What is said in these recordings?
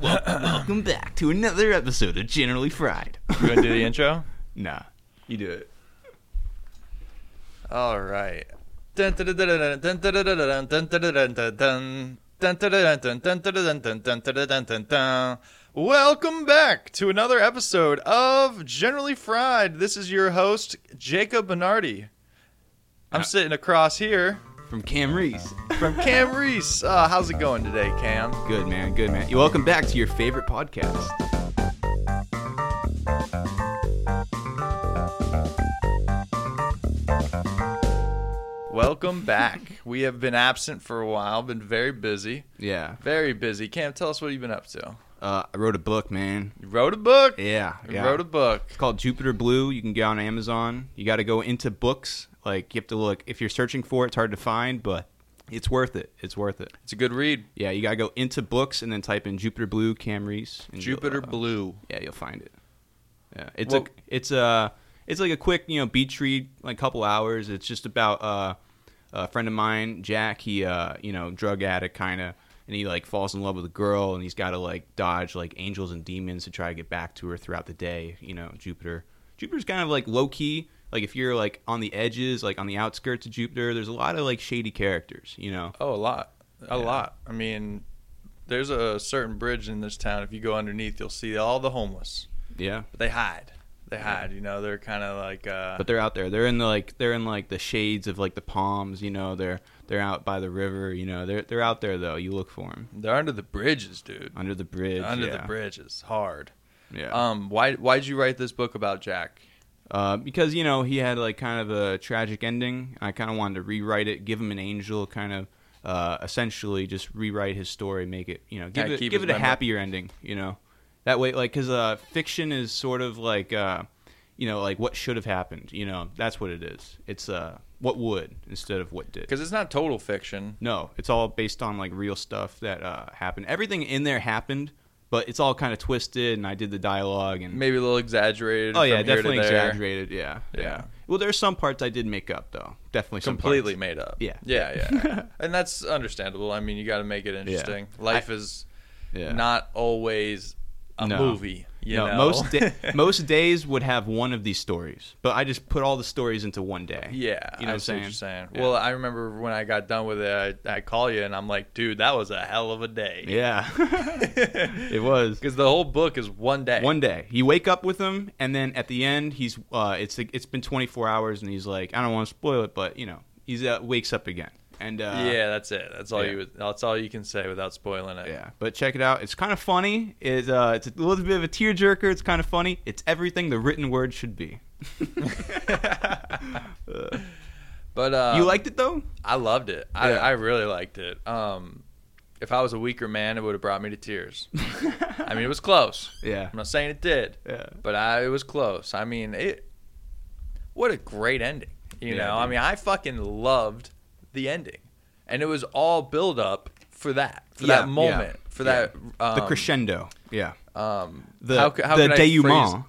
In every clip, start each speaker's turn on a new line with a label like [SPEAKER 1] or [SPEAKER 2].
[SPEAKER 1] Welcome back to another episode of Generally Fried.
[SPEAKER 2] You want to do the intro?
[SPEAKER 1] Nah, you do it.
[SPEAKER 2] All right. Welcome back to another episode of Generally Fried. This is your host, Jacob Bernardi. I'm sitting across here
[SPEAKER 1] From Cam Reese.
[SPEAKER 2] from Cam Reese. How's it going today, Cam?
[SPEAKER 1] Good, man. Good, man. Welcome back to your favorite podcast.
[SPEAKER 2] Welcome back. We have been absent for a while, been very busy.
[SPEAKER 1] Yeah.
[SPEAKER 2] Very busy. Cam, tell us what you've been up to.
[SPEAKER 1] I wrote a book, man.
[SPEAKER 2] You wrote a book?
[SPEAKER 1] Yeah.
[SPEAKER 2] You wrote a book.
[SPEAKER 1] It's called Jupiter Blue. You can get on Amazon. You got to go into books. Like, you have to look. If you're searching for it, it's hard to find, but it's worth it. It's worth it.
[SPEAKER 2] It's a good read.
[SPEAKER 1] Yeah, you got to go into books and then type in Jupiter Blue, Cam Reese. And
[SPEAKER 2] Jupiter Blue.
[SPEAKER 1] Yeah, you'll find it. Yeah, it's like a quick, beach read, like couple hours. It's just about a friend of mine, Jack. He, drug addict kind of, and he like falls in love with a girl, and he's got to like dodge like angels and demons to try to get back to her throughout the day. Jupiter's kind of like low key. Like if you're like on the edges, like on the outskirts of Jupiter, there's a lot of like shady characters.
[SPEAKER 2] Oh, a lot. A lot. I mean, there's a certain bridge in this town. If you go underneath, you'll see all the homeless.
[SPEAKER 1] Yeah.
[SPEAKER 2] But they hide. They're kind of like
[SPEAKER 1] But they're out there. They're in the shades of like the palms, they're out by the river, They're out there though. You look for them.
[SPEAKER 2] they're under the bridges, dude.
[SPEAKER 1] Under the bridge.
[SPEAKER 2] The bridge is hard.
[SPEAKER 1] Yeah.
[SPEAKER 2] Why'd you write this book about Jack?
[SPEAKER 1] Because he had like kind of a tragic ending. I kind of wanted to rewrite it, give him an angel, kind of essentially just rewrite his story, make it, give it a happier ending, That way, like, because fiction is sort of like, like what should have happened. That's what it is. It's what would instead of what did.
[SPEAKER 2] Because it's not total fiction.
[SPEAKER 1] No, it's all based on like real stuff that happened. Everything in there happened, but it's all kind of twisted. And I did the dialogue and
[SPEAKER 2] Maybe a little exaggerated.
[SPEAKER 1] Oh yeah,
[SPEAKER 2] from here
[SPEAKER 1] definitely
[SPEAKER 2] to there.
[SPEAKER 1] exaggerated. Yeah.
[SPEAKER 2] Yeah.
[SPEAKER 1] Well, there's some parts I did make up though. Definitely some
[SPEAKER 2] Completely
[SPEAKER 1] parts.
[SPEAKER 2] made up.
[SPEAKER 1] Yeah.
[SPEAKER 2] Yeah. And that's understandable. I mean, you got to make it interesting. Life is
[SPEAKER 1] Yeah.
[SPEAKER 2] not always a movie. You know?
[SPEAKER 1] Most days would have one of these stories, but I just put all the stories into one day.
[SPEAKER 2] Yeah,
[SPEAKER 1] you know
[SPEAKER 2] I
[SPEAKER 1] what
[SPEAKER 2] see
[SPEAKER 1] I'm
[SPEAKER 2] what you're saying.
[SPEAKER 1] Yeah.
[SPEAKER 2] Well, I remember when I got done with it, I call you and I'm like, dude, that was a hell of a day.
[SPEAKER 1] Yeah, it was.
[SPEAKER 2] Because the whole book is one day.
[SPEAKER 1] One day, you wake up with him, and then at the end, he's it's been 24 hours, and he's like, I don't want to spoil it, but he's wakes up again. And
[SPEAKER 2] yeah, that's it. That's all
[SPEAKER 1] yeah.
[SPEAKER 2] That's all you can say without spoiling it.
[SPEAKER 1] Yeah, but check it out. It's kind of funny. It's a little bit of a tearjerker. It's kind of funny. It's everything the written word should be.
[SPEAKER 2] But
[SPEAKER 1] you liked it though?
[SPEAKER 2] I loved it.
[SPEAKER 1] Yeah.
[SPEAKER 2] I really liked it. If I was a weaker man, it would have brought me to tears. I mean, it was close.
[SPEAKER 1] Yeah.
[SPEAKER 2] I'm not saying it did.
[SPEAKER 1] Yeah.
[SPEAKER 2] But it was close. I mean, what a great ending. You know?
[SPEAKER 1] Dude.
[SPEAKER 2] I mean, I fucking loved the ending. And it was all build up for that. For that moment. For that
[SPEAKER 1] the crescendo. Yeah.
[SPEAKER 2] how
[SPEAKER 1] The
[SPEAKER 2] could I
[SPEAKER 1] denouement.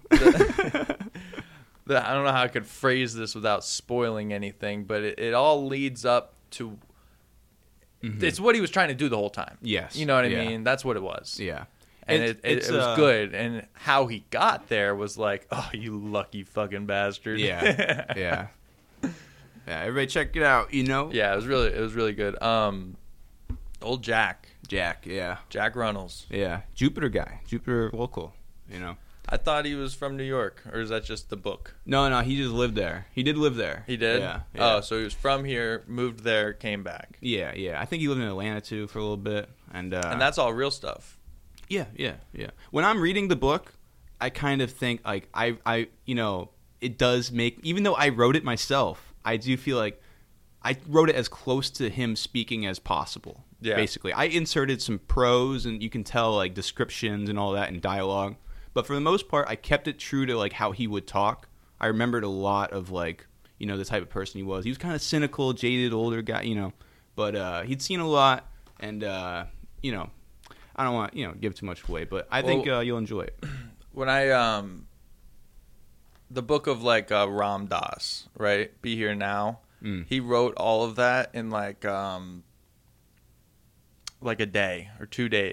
[SPEAKER 2] I don't know how I could phrase this without spoiling anything, but it all leads up to it's what he was trying to do the whole time.
[SPEAKER 1] Yes.
[SPEAKER 2] You know what I
[SPEAKER 1] Yeah.
[SPEAKER 2] mean? That's what it was.
[SPEAKER 1] Yeah.
[SPEAKER 2] And it was good. And how he got there was like, oh, you lucky fucking bastard.
[SPEAKER 1] Yeah. Yeah. Yeah. Everybody check it out,
[SPEAKER 2] Yeah, it was really good. Old Jack
[SPEAKER 1] Yeah.
[SPEAKER 2] Runnels.
[SPEAKER 1] Yeah. Jupiter guy. Jupiter local,
[SPEAKER 2] I thought he was from New York, or is that just the book?
[SPEAKER 1] No, he just lived there. He did live there.
[SPEAKER 2] He did?
[SPEAKER 1] Yeah.
[SPEAKER 2] Oh, so he was from here, moved there, came back.
[SPEAKER 1] Yeah. I think he lived in Atlanta too for a little bit. And
[SPEAKER 2] that's all real stuff.
[SPEAKER 1] Yeah. When I'm reading the book, I kind of think like I it does make, even though I wrote it myself, I do feel like I wrote it as close to him speaking as possible.
[SPEAKER 2] Yeah.
[SPEAKER 1] Basically, I inserted some prose and you can tell like descriptions and all that and dialogue. But for the most part, I kept it true to like how he would talk. I remembered a lot of like, the type of person he was. He was kind of cynical, jaded, older guy, but he'd seen a lot and, I don't want give too much away, but I think you'll enjoy it.
[SPEAKER 2] When I the book of like Ram Dass, right? Be Here Now. He wrote all of that in like a day or 2 days.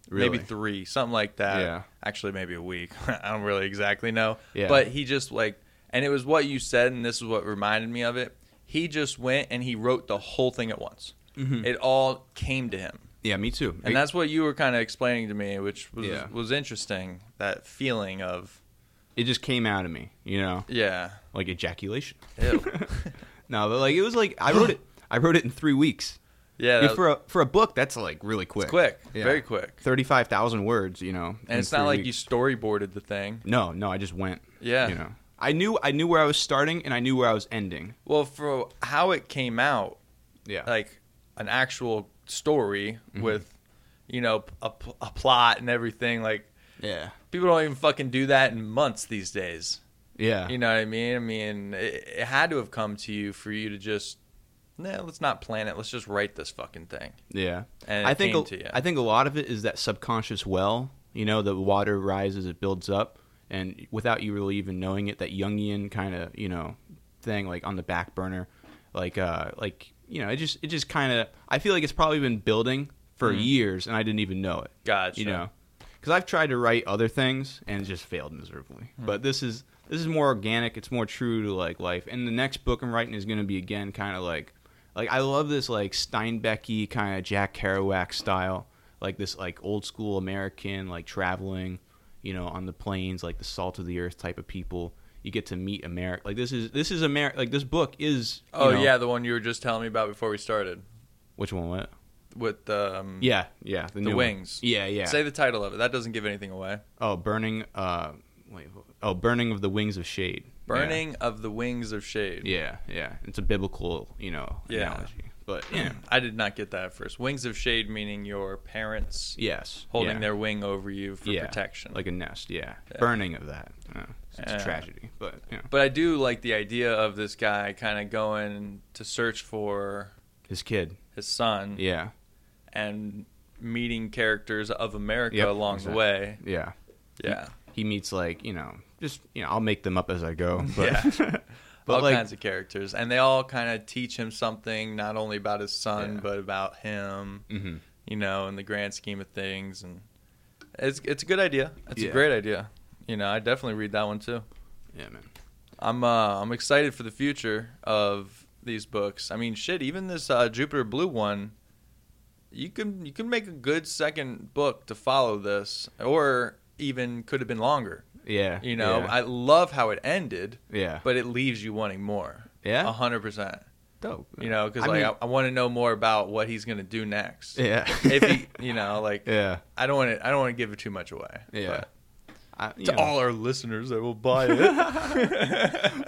[SPEAKER 1] Really?
[SPEAKER 2] maybe 3, something like that.
[SPEAKER 1] Yeah.
[SPEAKER 2] Actually, maybe a week. I don't really exactly know.
[SPEAKER 1] Yeah.
[SPEAKER 2] But he just and it was what you said, and this is what reminded me of it. He just went and he wrote the whole thing at once.
[SPEAKER 1] Mm-hmm.
[SPEAKER 2] It all came to him.
[SPEAKER 1] Yeah, me too.
[SPEAKER 2] And that's what you were kind of explaining to me, which
[SPEAKER 1] Yeah.
[SPEAKER 2] was interesting. That feeling of,
[SPEAKER 1] it just came out of me,
[SPEAKER 2] yeah.
[SPEAKER 1] like ejaculation.
[SPEAKER 2] Ew.
[SPEAKER 1] No, but like it was like I wrote it in 3 weeks.
[SPEAKER 2] Yeah.
[SPEAKER 1] Yeah, for a book, that's like really quick.
[SPEAKER 2] It's quick.
[SPEAKER 1] Yeah.
[SPEAKER 2] Very quick.
[SPEAKER 1] 35,000 words,
[SPEAKER 2] And it's not like you storyboarded the thing.
[SPEAKER 1] No, I just went.
[SPEAKER 2] Yeah.
[SPEAKER 1] I knew where I was starting and I knew where I was ending.
[SPEAKER 2] Well, for how it came out,
[SPEAKER 1] Yeah.
[SPEAKER 2] like an actual story
[SPEAKER 1] Mm-hmm.
[SPEAKER 2] with, a plot and everything. Like,
[SPEAKER 1] Yeah.
[SPEAKER 2] people don't even fucking do that in months these days.
[SPEAKER 1] Yeah.
[SPEAKER 2] You know what I mean? I mean, it had to have come to you for you to just, let's not plan it. Let's just write this fucking thing.
[SPEAKER 1] Yeah.
[SPEAKER 2] And
[SPEAKER 1] I
[SPEAKER 2] it
[SPEAKER 1] think
[SPEAKER 2] came to you.
[SPEAKER 1] I think a lot of it is that subconscious well, the water rises, it builds up, and without you really even knowing it, that Jungian kind of, thing like on the back burner, it just kind of, I feel like it's probably been building for years and I didn't even know it.
[SPEAKER 2] Gotcha.
[SPEAKER 1] Because I've tried to write other things and it just failed miserably. But this is more organic. It's more true to like life. And the next book I'm writing is going to be again kind of like I love this like Steinbeck-y kind of Jack Kerouac style, like this like old school American like traveling, on the plains, like the salt of the earth type of people. You get to meet America. Like this is America. Like this book is.
[SPEAKER 2] Yeah, the one you were just telling me about before we started
[SPEAKER 1] Which one? What?
[SPEAKER 2] with
[SPEAKER 1] The
[SPEAKER 2] the wings.
[SPEAKER 1] One. Yeah.
[SPEAKER 2] Say the title of it. That doesn't give anything away.
[SPEAKER 1] Oh, burning. Burning of the Wings of Shade.
[SPEAKER 2] Burning of the Wings of Shade.
[SPEAKER 1] Yeah. It's a biblical, analogy. But
[SPEAKER 2] I did not get that at first. Wings of Shade meaning your parents
[SPEAKER 1] yes,
[SPEAKER 2] holding their wing over you for
[SPEAKER 1] yeah,
[SPEAKER 2] protection.
[SPEAKER 1] like a nest. Yeah. Burning of that. It's a tragedy, but
[SPEAKER 2] But I do like the idea of this guy kind of going to search for
[SPEAKER 1] his kid.
[SPEAKER 2] his son.
[SPEAKER 1] Yeah.
[SPEAKER 2] And meeting characters of America along
[SPEAKER 1] exactly.
[SPEAKER 2] the way.
[SPEAKER 1] Yeah.
[SPEAKER 2] Yeah.
[SPEAKER 1] He meets I'll make them up as I go. But,
[SPEAKER 2] Yeah.
[SPEAKER 1] but
[SPEAKER 2] all kinds of characters. And they all kind of teach him something, not only about his son, but about him, in the grand scheme of things. And it's a good idea. It's a great idea. I definitely read that one too.
[SPEAKER 1] Yeah, man.
[SPEAKER 2] I'm excited for the future of these books. I mean, shit, even this Jupiter Blue one, you can make a good second book to follow this, or even could have been longer.
[SPEAKER 1] Yeah.
[SPEAKER 2] I love how it ended.
[SPEAKER 1] Yeah.
[SPEAKER 2] But it leaves you wanting more.
[SPEAKER 1] Yeah.
[SPEAKER 2] 100%.
[SPEAKER 1] Dope.
[SPEAKER 2] Because I want to know more about what he's gonna do next.
[SPEAKER 1] Yeah.
[SPEAKER 2] If he,
[SPEAKER 1] yeah.
[SPEAKER 2] I don't want to give it too much away.
[SPEAKER 1] Yeah.
[SPEAKER 2] To all our listeners that will buy it,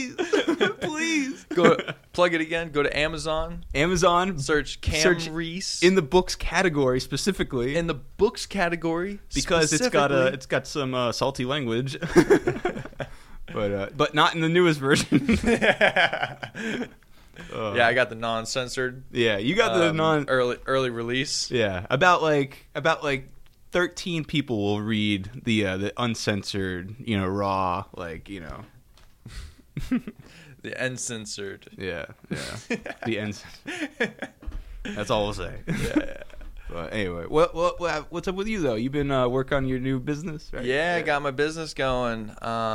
[SPEAKER 1] please.
[SPEAKER 2] plug it again. Go to Amazon. Search Cam Reese
[SPEAKER 1] in the books category specifically.
[SPEAKER 2] In the books category,
[SPEAKER 1] because it's got some salty language, but not in the newest version.
[SPEAKER 2] Yeah, I got the non-censored.
[SPEAKER 1] Yeah, you got the
[SPEAKER 2] early release.
[SPEAKER 1] Yeah, about 13 people will read the uncensored, raw,
[SPEAKER 2] the uncensored.
[SPEAKER 1] Yeah. The uncensored. That's all we'll say.
[SPEAKER 2] Yeah.
[SPEAKER 1] But anyway, what's up with you though? You've been working on your new business, right?
[SPEAKER 2] Yeah, I got my business going.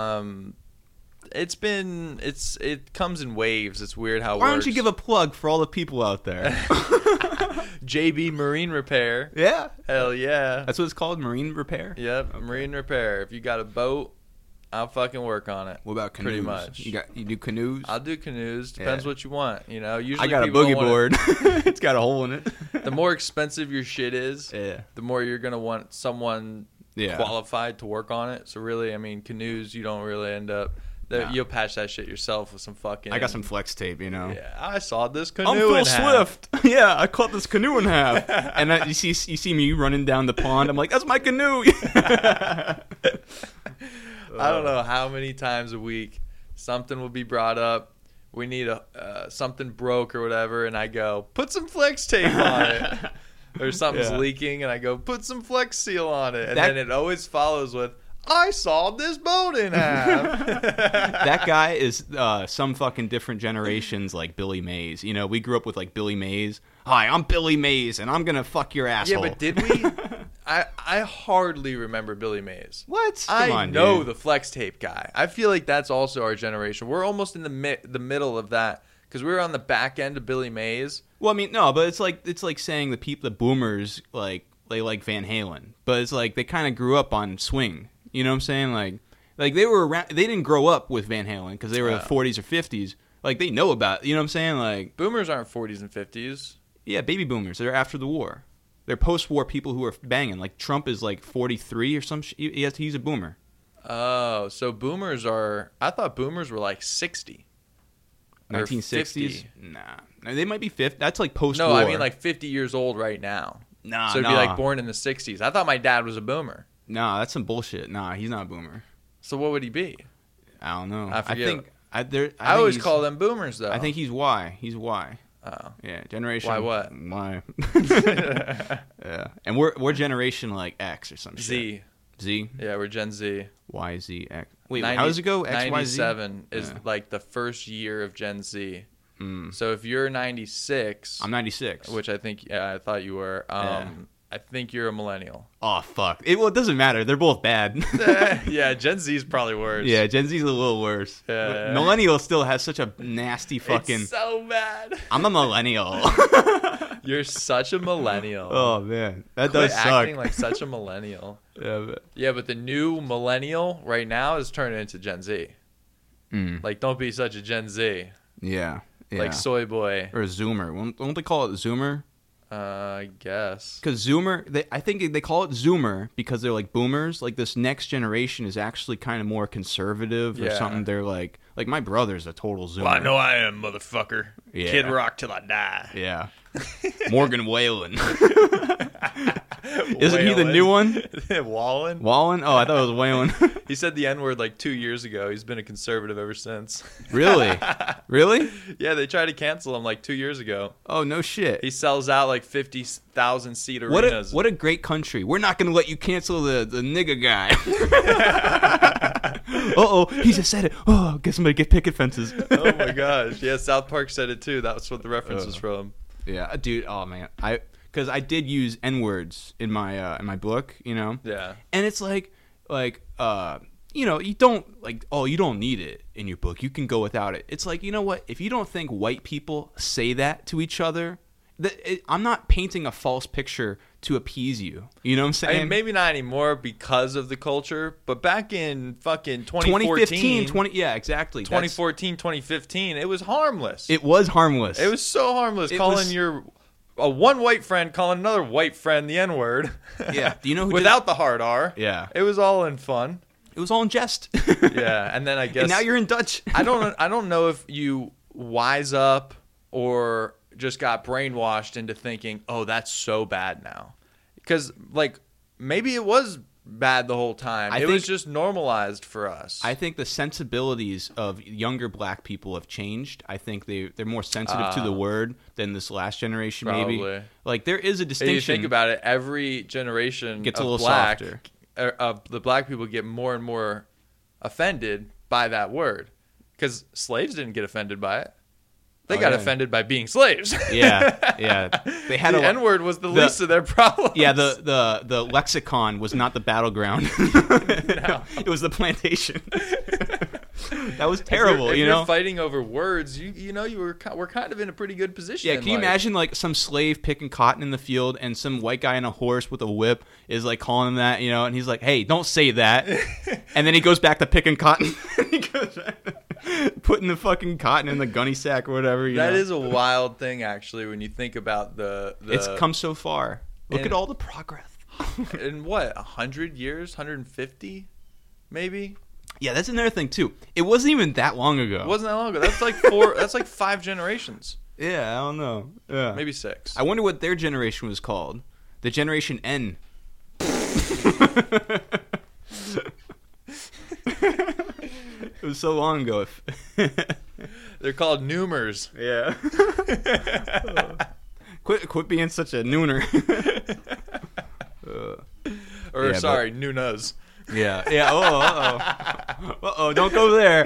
[SPEAKER 2] It comes in waves. It's weird how it works.
[SPEAKER 1] Why don't you give a plug for all the people out there?
[SPEAKER 2] JB Marine Repair.
[SPEAKER 1] Yeah.
[SPEAKER 2] Hell yeah.
[SPEAKER 1] That's what it's called, marine repair?
[SPEAKER 2] Yep, okay. Marine repair. If you got a boat, I'll fucking work on it.
[SPEAKER 1] What about canoes?
[SPEAKER 2] Pretty much.
[SPEAKER 1] You do canoes?
[SPEAKER 2] I'll do canoes. Depends what you want. Usually
[SPEAKER 1] I got a boogie board. It's got a hole in it.
[SPEAKER 2] The more expensive your shit is,
[SPEAKER 1] the
[SPEAKER 2] more you're gonna want someone qualified to work on it. So really, canoes, you don't really end up. You'll patch that shit yourself with some fucking.
[SPEAKER 1] I got some flex tape,
[SPEAKER 2] Yeah, I saw this canoe.
[SPEAKER 1] I'm Phil Swift. Yeah, I cut this canoe in half, and you see me running down the pond. I'm like, that's my canoe.
[SPEAKER 2] I don't know how many times a week something will be brought up. We need something broke or whatever, and I go, put some flex tape on it. Or something's leaking, and I go, put some flex seal on it. And then it always follows with, I sawed this boat in half.
[SPEAKER 1] That guy is some fucking different generations like Billy Mays. We grew up with like Billy Mays. Hi, I'm Billy Mays, and I'm going to fuck your asshole.
[SPEAKER 2] Yeah, but did we? I hardly remember Billy Mays.
[SPEAKER 1] What? Come
[SPEAKER 2] I
[SPEAKER 1] on,
[SPEAKER 2] know
[SPEAKER 1] dude.
[SPEAKER 2] the flex tape guy. I feel like that's also our generation. We're almost in the middle of that because we were on the back end of Billy Mays.
[SPEAKER 1] Well, I mean, no, but it's like saying the boomers like they like Van Halen, but it's like they kind of grew up on swing. You know what I'm saying? Like they were around. They didn't grow up with Van Halen because they were the 40s or 50s. Like they know about. You know what I'm saying? Like
[SPEAKER 2] Boomers aren't 40s and 50s.
[SPEAKER 1] yeah, baby boomers. They're after the war. They're post-war people who are banging. Like Trump is like 43 or some. He's a boomer.
[SPEAKER 2] Oh, so boomers are. I thought boomers were like 60.
[SPEAKER 1] 1960s? Nah, they might be 50. That's like post-war.
[SPEAKER 2] No, I mean like 50 years old right now.
[SPEAKER 1] Nah,
[SPEAKER 2] So it'd be like born in the 60s. I thought my dad was a boomer.
[SPEAKER 1] Nah, that's some bullshit. Nah, he's not a boomer.
[SPEAKER 2] So what would he be?
[SPEAKER 1] I don't know.
[SPEAKER 2] I forget.
[SPEAKER 1] I
[SPEAKER 2] I always call them boomers though.
[SPEAKER 1] I think he's Y. He's Y.
[SPEAKER 2] Oh.
[SPEAKER 1] Yeah, generation.
[SPEAKER 2] Why what?
[SPEAKER 1] Y. Yeah, and we're generation like X or some shit.
[SPEAKER 2] Z.
[SPEAKER 1] Z.
[SPEAKER 2] Yeah, we're Gen Z.
[SPEAKER 1] Y Z X. Wait, how does it go? X Y Z.
[SPEAKER 2] 97 is
[SPEAKER 1] Yeah.
[SPEAKER 2] like the first year of Gen Z.
[SPEAKER 1] Mm.
[SPEAKER 2] So if you're 96,
[SPEAKER 1] I'm 96.
[SPEAKER 2] which I think I thought you were. I think you're a millennial.
[SPEAKER 1] Oh fuck! It doesn't matter. They're both bad.
[SPEAKER 2] Yeah, Gen Z is probably worse.
[SPEAKER 1] Yeah, Gen Z's a little worse.
[SPEAKER 2] Yeah.
[SPEAKER 1] Millennial still has such a nasty fucking.
[SPEAKER 2] It's so bad.
[SPEAKER 1] I'm a millennial.
[SPEAKER 2] You're such a millennial.
[SPEAKER 1] Oh man, that
[SPEAKER 2] Quit
[SPEAKER 1] does suck.
[SPEAKER 2] acting like such a millennial.
[SPEAKER 1] Yeah,
[SPEAKER 2] But the new millennial right now is turning into Gen Z.
[SPEAKER 1] Mm.
[SPEAKER 2] Like, don't be such a Gen Z.
[SPEAKER 1] Yeah.
[SPEAKER 2] Like Soy Boy.
[SPEAKER 1] Or a Zoomer. Won't they call it Zoomer?
[SPEAKER 2] I guess.
[SPEAKER 1] Because Zoomer, I think they call it Zoomer because they're like boomers. Like this next generation is actually kind of more conservative or
[SPEAKER 2] Yeah.
[SPEAKER 1] something. They're like my brother's a total Zoomer.
[SPEAKER 2] Well, I know I am, motherfucker.
[SPEAKER 1] Yeah.
[SPEAKER 2] Kid Rock till I die.
[SPEAKER 1] Yeah. Morgan Wallen. Isn't he the new one?
[SPEAKER 2] Wallen?
[SPEAKER 1] Wallen? Oh, I thought it was Whalen.
[SPEAKER 2] He said the N-word like 2 years ago. He's been a conservative ever since.
[SPEAKER 1] Really? Really?
[SPEAKER 2] Yeah, they tried to cancel him like 2 years ago.
[SPEAKER 1] Oh, no shit.
[SPEAKER 2] He sells out like 50,000 seat arenas.
[SPEAKER 1] What a great country. We're not going to let you cancel the nigga guy. Uh-oh, he just said it. Oh, guess somebody get picket fences.
[SPEAKER 2] Oh my gosh. Yeah, South Park said it too. That's what the reference was from.
[SPEAKER 1] Yeah, dude. Oh man, because I did use N-words in my book, you know.
[SPEAKER 2] Yeah.
[SPEAKER 1] And it's like you know, you don't like, oh, you don't need it in your book. You can go without it. It's like, you know what? If you don't think white people say that to each other, I'm not painting a false picture to appease you. You know what I'm saying?
[SPEAKER 2] I mean, maybe not anymore because of the culture, but back in fucking 2014,
[SPEAKER 1] yeah, exactly.
[SPEAKER 2] 2014, 2015, it was harmless.
[SPEAKER 1] It was harmless.
[SPEAKER 2] It was so harmless. A one white friend calling another white friend the N-word.
[SPEAKER 1] Yeah. Do you know who
[SPEAKER 2] without the hard R?
[SPEAKER 1] Yeah.
[SPEAKER 2] It was all in fun.
[SPEAKER 1] It was all in jest.
[SPEAKER 2] Yeah, and then I guess
[SPEAKER 1] and now you're in Dutch.
[SPEAKER 2] I don't know if you wise up or just got brainwashed into thinking, oh, that's so bad now. Because, like, maybe it was bad the whole time. It was just normalized for us.
[SPEAKER 1] I think the sensibilities of younger black people have changed. I think they're more sensitive to the word than this last generation,
[SPEAKER 2] probably.
[SPEAKER 1] maybe. Like, there is a distinction.
[SPEAKER 2] If you think about it, every generation
[SPEAKER 1] gets a
[SPEAKER 2] of
[SPEAKER 1] little
[SPEAKER 2] black,
[SPEAKER 1] softer.
[SPEAKER 2] The black people get more and more offended by that word. Because slaves didn't get offended by it. They got offended by being slaves.
[SPEAKER 1] Yeah. They had
[SPEAKER 2] the N-word was the least of their problems.
[SPEAKER 1] Yeah, the lexicon was not the battleground.
[SPEAKER 2] No.
[SPEAKER 1] It was the plantation. That was terrible,
[SPEAKER 2] if
[SPEAKER 1] you know?
[SPEAKER 2] you're fighting over words, you know, we're kind of in a pretty good position.
[SPEAKER 1] Yeah, can you imagine like some slave picking cotton in the field and some white guy on a horse with a whip is like calling him that, you know, and he's like, hey, don't say that. And then he goes back to picking cotton. He goes back, putting the fucking cotton in the gunny sack or whatever.
[SPEAKER 2] That is a wild thing, actually, when you think about the
[SPEAKER 1] It's come so far. Look at all the progress.
[SPEAKER 2] In what, 100 years? 150? Maybe?
[SPEAKER 1] Yeah, that's another thing too. It wasn't even that long ago.
[SPEAKER 2] It wasn't that long ago. That's like that's like 5 generations.
[SPEAKER 1] Yeah, I don't know. Yeah.
[SPEAKER 2] Maybe 6.
[SPEAKER 1] I wonder what their generation was called. The Generation N. It was so long ago.
[SPEAKER 2] They're called Noomers.
[SPEAKER 1] Yeah. Quit being such a nooner.
[SPEAKER 2] Nunas.
[SPEAKER 1] Yeah. Uh-oh, don't go there.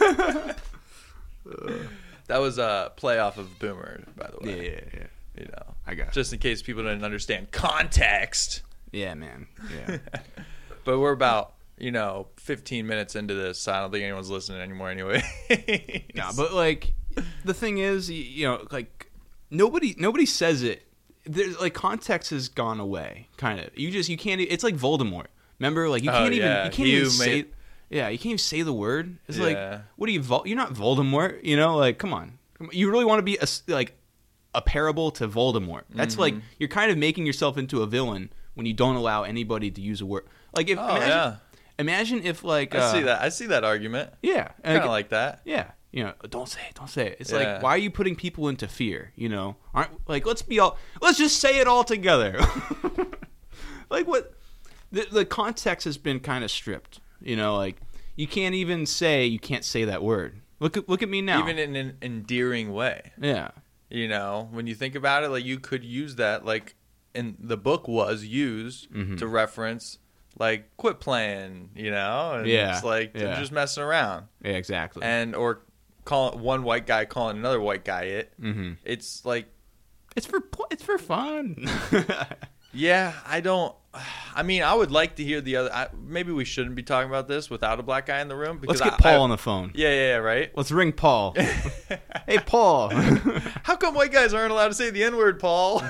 [SPEAKER 2] That was a play off of Boomer, by the way.
[SPEAKER 1] Yeah.
[SPEAKER 2] You know,
[SPEAKER 1] I got it.
[SPEAKER 2] just in case people didn't understand context.
[SPEAKER 1] Yeah, man. Yeah.
[SPEAKER 2] But we're about 15 minutes into this, so I don't think anyone's listening anymore anyway.
[SPEAKER 1] No, but like the thing is, like nobody says it. There's like context has gone away, kind of. You can't. It's like Voldemort. Remember, like you can't even say. Yeah, you can't even say the word. It's like, what are you? You're not Voldemort. Like come on. You really want to be a parable to Voldemort? That's like you're kind of making yourself into a villain when you don't allow anybody to use a word. Like if imagine if like
[SPEAKER 2] I see that argument.
[SPEAKER 1] Yeah,
[SPEAKER 2] kind of like that.
[SPEAKER 1] Yeah. Don't say it. It's like, why are you putting people into fear? Aren't like, let's just say it all together. Like what? The context has been kind of stripped. Like you can't even say you can't say that word. Look at me now.
[SPEAKER 2] Even in an endearing way.
[SPEAKER 1] Yeah.
[SPEAKER 2] When you think about it, like you could use that, like, and the book was used to reference, like, quit playing, and it's like they're just messing around.
[SPEAKER 1] Yeah, exactly.
[SPEAKER 2] Or one white guy calling another white guy it. Mm-hmm. It's like
[SPEAKER 1] it's for fun.
[SPEAKER 2] Yeah, I would like to hear the other. Maybe we shouldn't be talking about this without a black guy in the room. Because
[SPEAKER 1] Let's get Paul on the phone.
[SPEAKER 2] Yeah, right?
[SPEAKER 1] Let's ring Paul. Hey, Paul.
[SPEAKER 2] How come white guys aren't allowed to say the N-word, Paul?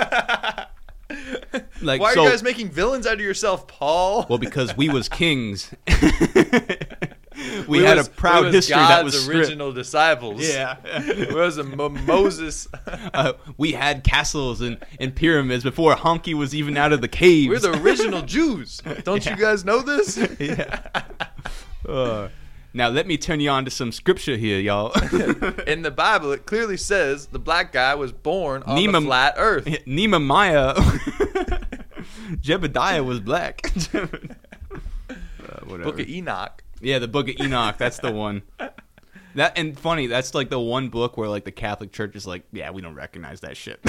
[SPEAKER 1] Like,
[SPEAKER 2] why are you guys making villains out of yourself, Paul?
[SPEAKER 1] Well, because we was kings. We had a proud history
[SPEAKER 2] God's
[SPEAKER 1] that was
[SPEAKER 2] original disciples.
[SPEAKER 1] Yeah.
[SPEAKER 2] It was Moses.
[SPEAKER 1] We had castles and pyramids before Honky was even out of the caves.
[SPEAKER 2] We're the original Jews. Don't you guys know this?
[SPEAKER 1] Yeah. Now let me turn you on to some scripture here, y'all.
[SPEAKER 2] In the Bible, it clearly says the black guy was born on the flat earth.
[SPEAKER 1] Nehemiah. Jebediah was black.
[SPEAKER 2] Book of Enoch.
[SPEAKER 1] Yeah, the Book of Enoch. That's the one. And funny, that's like the one book where like the Catholic Church is like, yeah, we don't recognize that shit.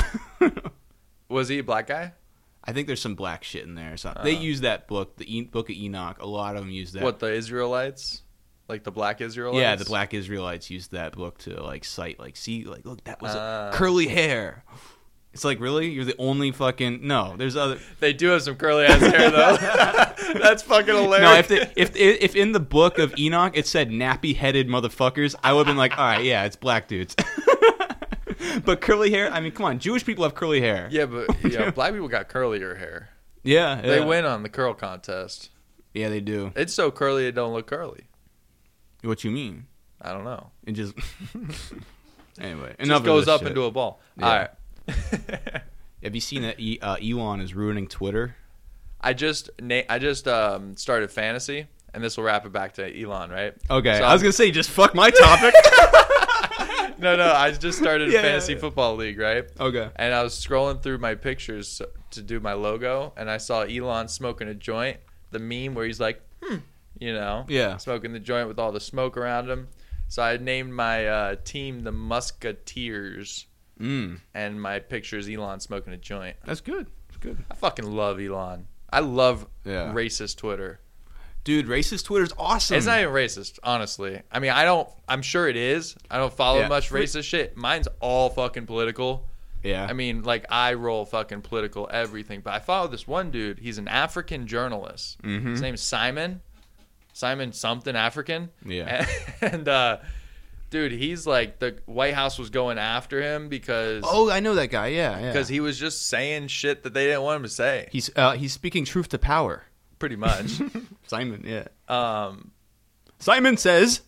[SPEAKER 2] Was he a black guy?
[SPEAKER 1] I think there's some black shit in there. So they use that book, the Book of Enoch. A lot of them use that.
[SPEAKER 2] What, the Israelites? Like the black Israelites?
[SPEAKER 1] Yeah, the black Israelites used that book to like cite, like, see, like, look, that was curly hair. It's like, really? You're the only fucking... No, there's other...
[SPEAKER 2] They do have some curly ass hair, though. That's fucking hilarious.
[SPEAKER 1] No, if in the Book of Enoch it said nappy-headed motherfuckers, I would have been like, all right, yeah, it's black dudes. But curly hair? I mean, come on. Jewish people have curly hair.
[SPEAKER 2] Yeah, but black people got curlier hair.
[SPEAKER 1] Yeah.
[SPEAKER 2] They win on the curl contest.
[SPEAKER 1] Yeah, they do.
[SPEAKER 2] It's so curly it don't look curly.
[SPEAKER 1] What you mean?
[SPEAKER 2] I don't know.
[SPEAKER 1] It just... Anyway.
[SPEAKER 2] It just goes up into a ball. Yeah. All right.
[SPEAKER 1] Have you seen that Elon is ruining Twitter?
[SPEAKER 2] I just started fantasy, and this will wrap it back to Elon, right?
[SPEAKER 1] Okay. So I was going to say, just fuck my topic.
[SPEAKER 2] No, I just started a fantasy football league, right?
[SPEAKER 1] Okay.
[SPEAKER 2] And I was scrolling through my pictures to do my logo, and I saw Elon smoking a joint, the meme where he's like, smoking the joint with all the smoke around him. So I named my team the Musketeers. And my picture is Elon smoking a joint.
[SPEAKER 1] That's good. That's good.
[SPEAKER 2] I fucking love Elon. I love racist Twitter.
[SPEAKER 1] Dude, racist Twitter's awesome.
[SPEAKER 2] It's not even racist, honestly. I mean, I'm sure it is. I don't follow much racist shit. Mine's all fucking political.
[SPEAKER 1] Yeah.
[SPEAKER 2] I mean, like, I roll fucking political everything. But I follow this one dude. He's an African journalist. Mm-hmm. His name's Simon. Simon something African.
[SPEAKER 1] Yeah.
[SPEAKER 2] And dude, he's like, the White House was going after him because...
[SPEAKER 1] Oh, I know that guy, yeah.
[SPEAKER 2] Because he was just saying shit that they didn't want him to say.
[SPEAKER 1] He's speaking truth to power.
[SPEAKER 2] Pretty much.
[SPEAKER 1] Simon, yeah. Simon says...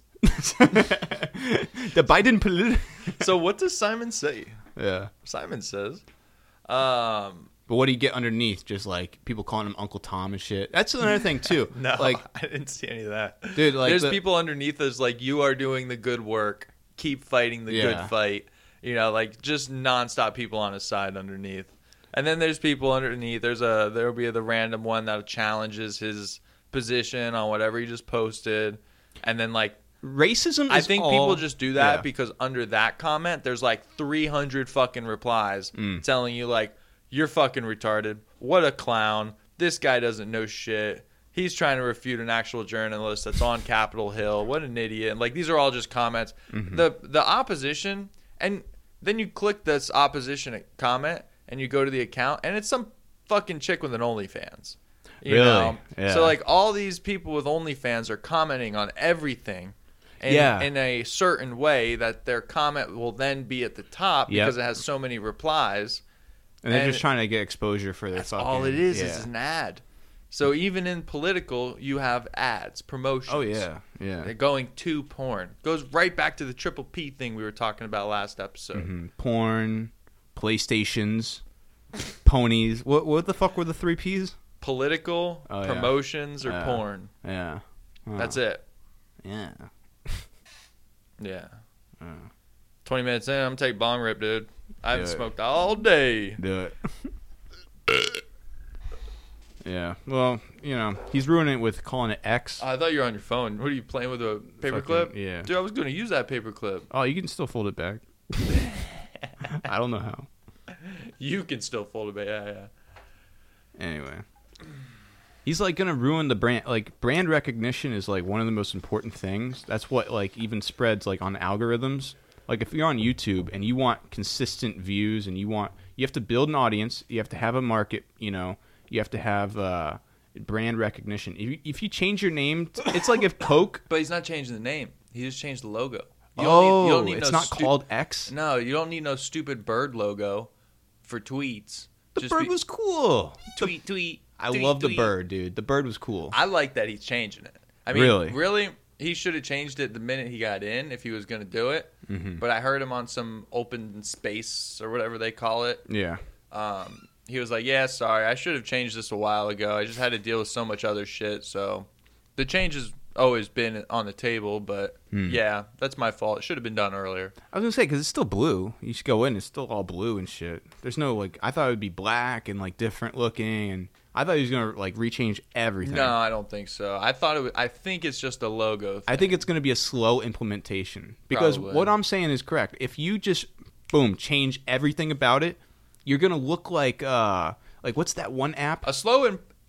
[SPEAKER 1] the Biden...
[SPEAKER 2] So what does Simon say?
[SPEAKER 1] Yeah.
[SPEAKER 2] Simon says...
[SPEAKER 1] But what do you get underneath? Just like people calling him Uncle Tom and shit. That's another thing too.
[SPEAKER 2] No,
[SPEAKER 1] like,
[SPEAKER 2] I didn't see any of that.
[SPEAKER 1] Dude, like
[SPEAKER 2] there's people underneath us like, you are doing the good work. Keep fighting the good fight. Like just nonstop people on his side underneath. And then there's people underneath. There'll be the random one that challenges his position on whatever he just posted. And then like
[SPEAKER 1] racism is
[SPEAKER 2] I think people just do that because under that comment there's like 300 fucking replies telling you like, you're fucking retarded. What a clown. This guy doesn't know shit. He's trying to refute an actual journalist that's on Capitol Hill. What an idiot. And like, these are all just comments. Mm-hmm. The opposition, and then you click this opposition comment and you go to the account and it's some fucking chick with an OnlyFans. You
[SPEAKER 1] Really?
[SPEAKER 2] know?
[SPEAKER 1] Yeah.
[SPEAKER 2] So like all these people with OnlyFans are commenting on everything. In a certain way that their comment will then be at the top because it has so many replies.
[SPEAKER 1] And they're just trying to get exposure for their
[SPEAKER 2] that's
[SPEAKER 1] fucking...
[SPEAKER 2] all it is an ad. So even in political, you have ads, promotions.
[SPEAKER 1] Oh, yeah. Yeah.
[SPEAKER 2] They're going to porn. Goes right back to the triple P thing we were talking about last episode.
[SPEAKER 1] Mm-hmm. Porn, PlayStations, ponies. What the fuck were the 3 Ps?
[SPEAKER 2] Political, promotions, or porn.
[SPEAKER 1] Yeah. Oh.
[SPEAKER 2] That's it.
[SPEAKER 1] Yeah.
[SPEAKER 2] Yeah. 20 minutes in, I'm going to take bong rip, dude. I haven't smoked all day.
[SPEAKER 1] Do it. Yeah. Well, you know, he's ruining it with calling it X.
[SPEAKER 2] I thought you were on your phone. What are you playing with, a paperclip?
[SPEAKER 1] Yeah.
[SPEAKER 2] Dude, I was going to use that paperclip.
[SPEAKER 1] Oh, you can still fold it back. I don't know how.
[SPEAKER 2] You can still fold it back. Yeah.
[SPEAKER 1] Anyway. He's like gonna ruin the brand. Like, brand recognition is like one of the most important things. That's what like even spreads like on algorithms. Like if you're on YouTube and you want consistent views and you have to build an audience, you have to have a market, you know, you have to have brand recognition. If you change your name, it's like if Coke.
[SPEAKER 2] But he's not changing the name. He just changed the logo.
[SPEAKER 1] You don't need it's not called X.
[SPEAKER 2] No, you don't need no stupid bird logo for tweets.
[SPEAKER 1] The bird was cool.
[SPEAKER 2] Tweet.
[SPEAKER 1] I love the bird, dude. The bird was cool.
[SPEAKER 2] I like that he's changing it. I mean, really, he should have changed it the minute he got in if he was going to do it. Mm-hmm. But I heard him on some open space or whatever they call it.
[SPEAKER 1] Yeah.
[SPEAKER 2] He was like, yeah, sorry, I should have changed this a while ago. I just had to deal with so much other shit. So the change has always been on the table, but yeah, that's my fault. It should have been done earlier.
[SPEAKER 1] I was going to say, because it's still blue. You should go in, it's still all blue and shit. There's no, like, I thought it would be black and, like, different looking, and I thought he was going to, like, rechange everything.
[SPEAKER 2] No, I don't think so. I think it's just a logo thing.
[SPEAKER 1] I think it's going to be a slow implementation. Because what I'm saying is correct. If you just, boom, change everything about it, you're going to look like what's that one app?
[SPEAKER 2] A slow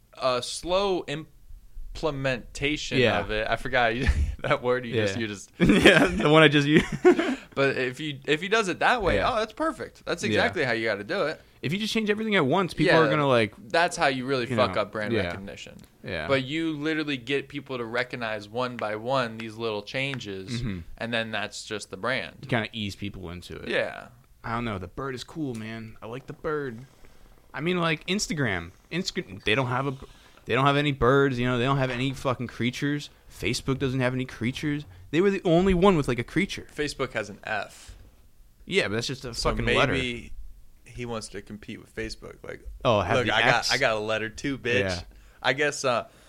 [SPEAKER 2] implementation of it. I forgot that word you just
[SPEAKER 1] yeah, the one I just used.
[SPEAKER 2] But if he does it that way, that's perfect. That's exactly how you got to do it.
[SPEAKER 1] If you just change everything at once, people are gonna like.
[SPEAKER 2] That's how you really fuck up brand recognition.
[SPEAKER 1] Yeah.
[SPEAKER 2] But you literally get people to recognize one by one these little changes, and then that's just the brand.
[SPEAKER 1] You kind of ease people into it.
[SPEAKER 2] Yeah.
[SPEAKER 1] I don't know. The bird is cool, man. I like the bird. I mean, like Instagram. They don't have any birds. You know, they don't have any fucking creatures. Facebook doesn't have any creatures. They were the only one with like a creature.
[SPEAKER 2] Facebook has an F.
[SPEAKER 1] Yeah, but that's just a fucking
[SPEAKER 2] maybe
[SPEAKER 1] letter.
[SPEAKER 2] He wants to compete with Facebook. Like,
[SPEAKER 1] look,
[SPEAKER 2] the X? I got a letter too, bitch. Yeah. I guess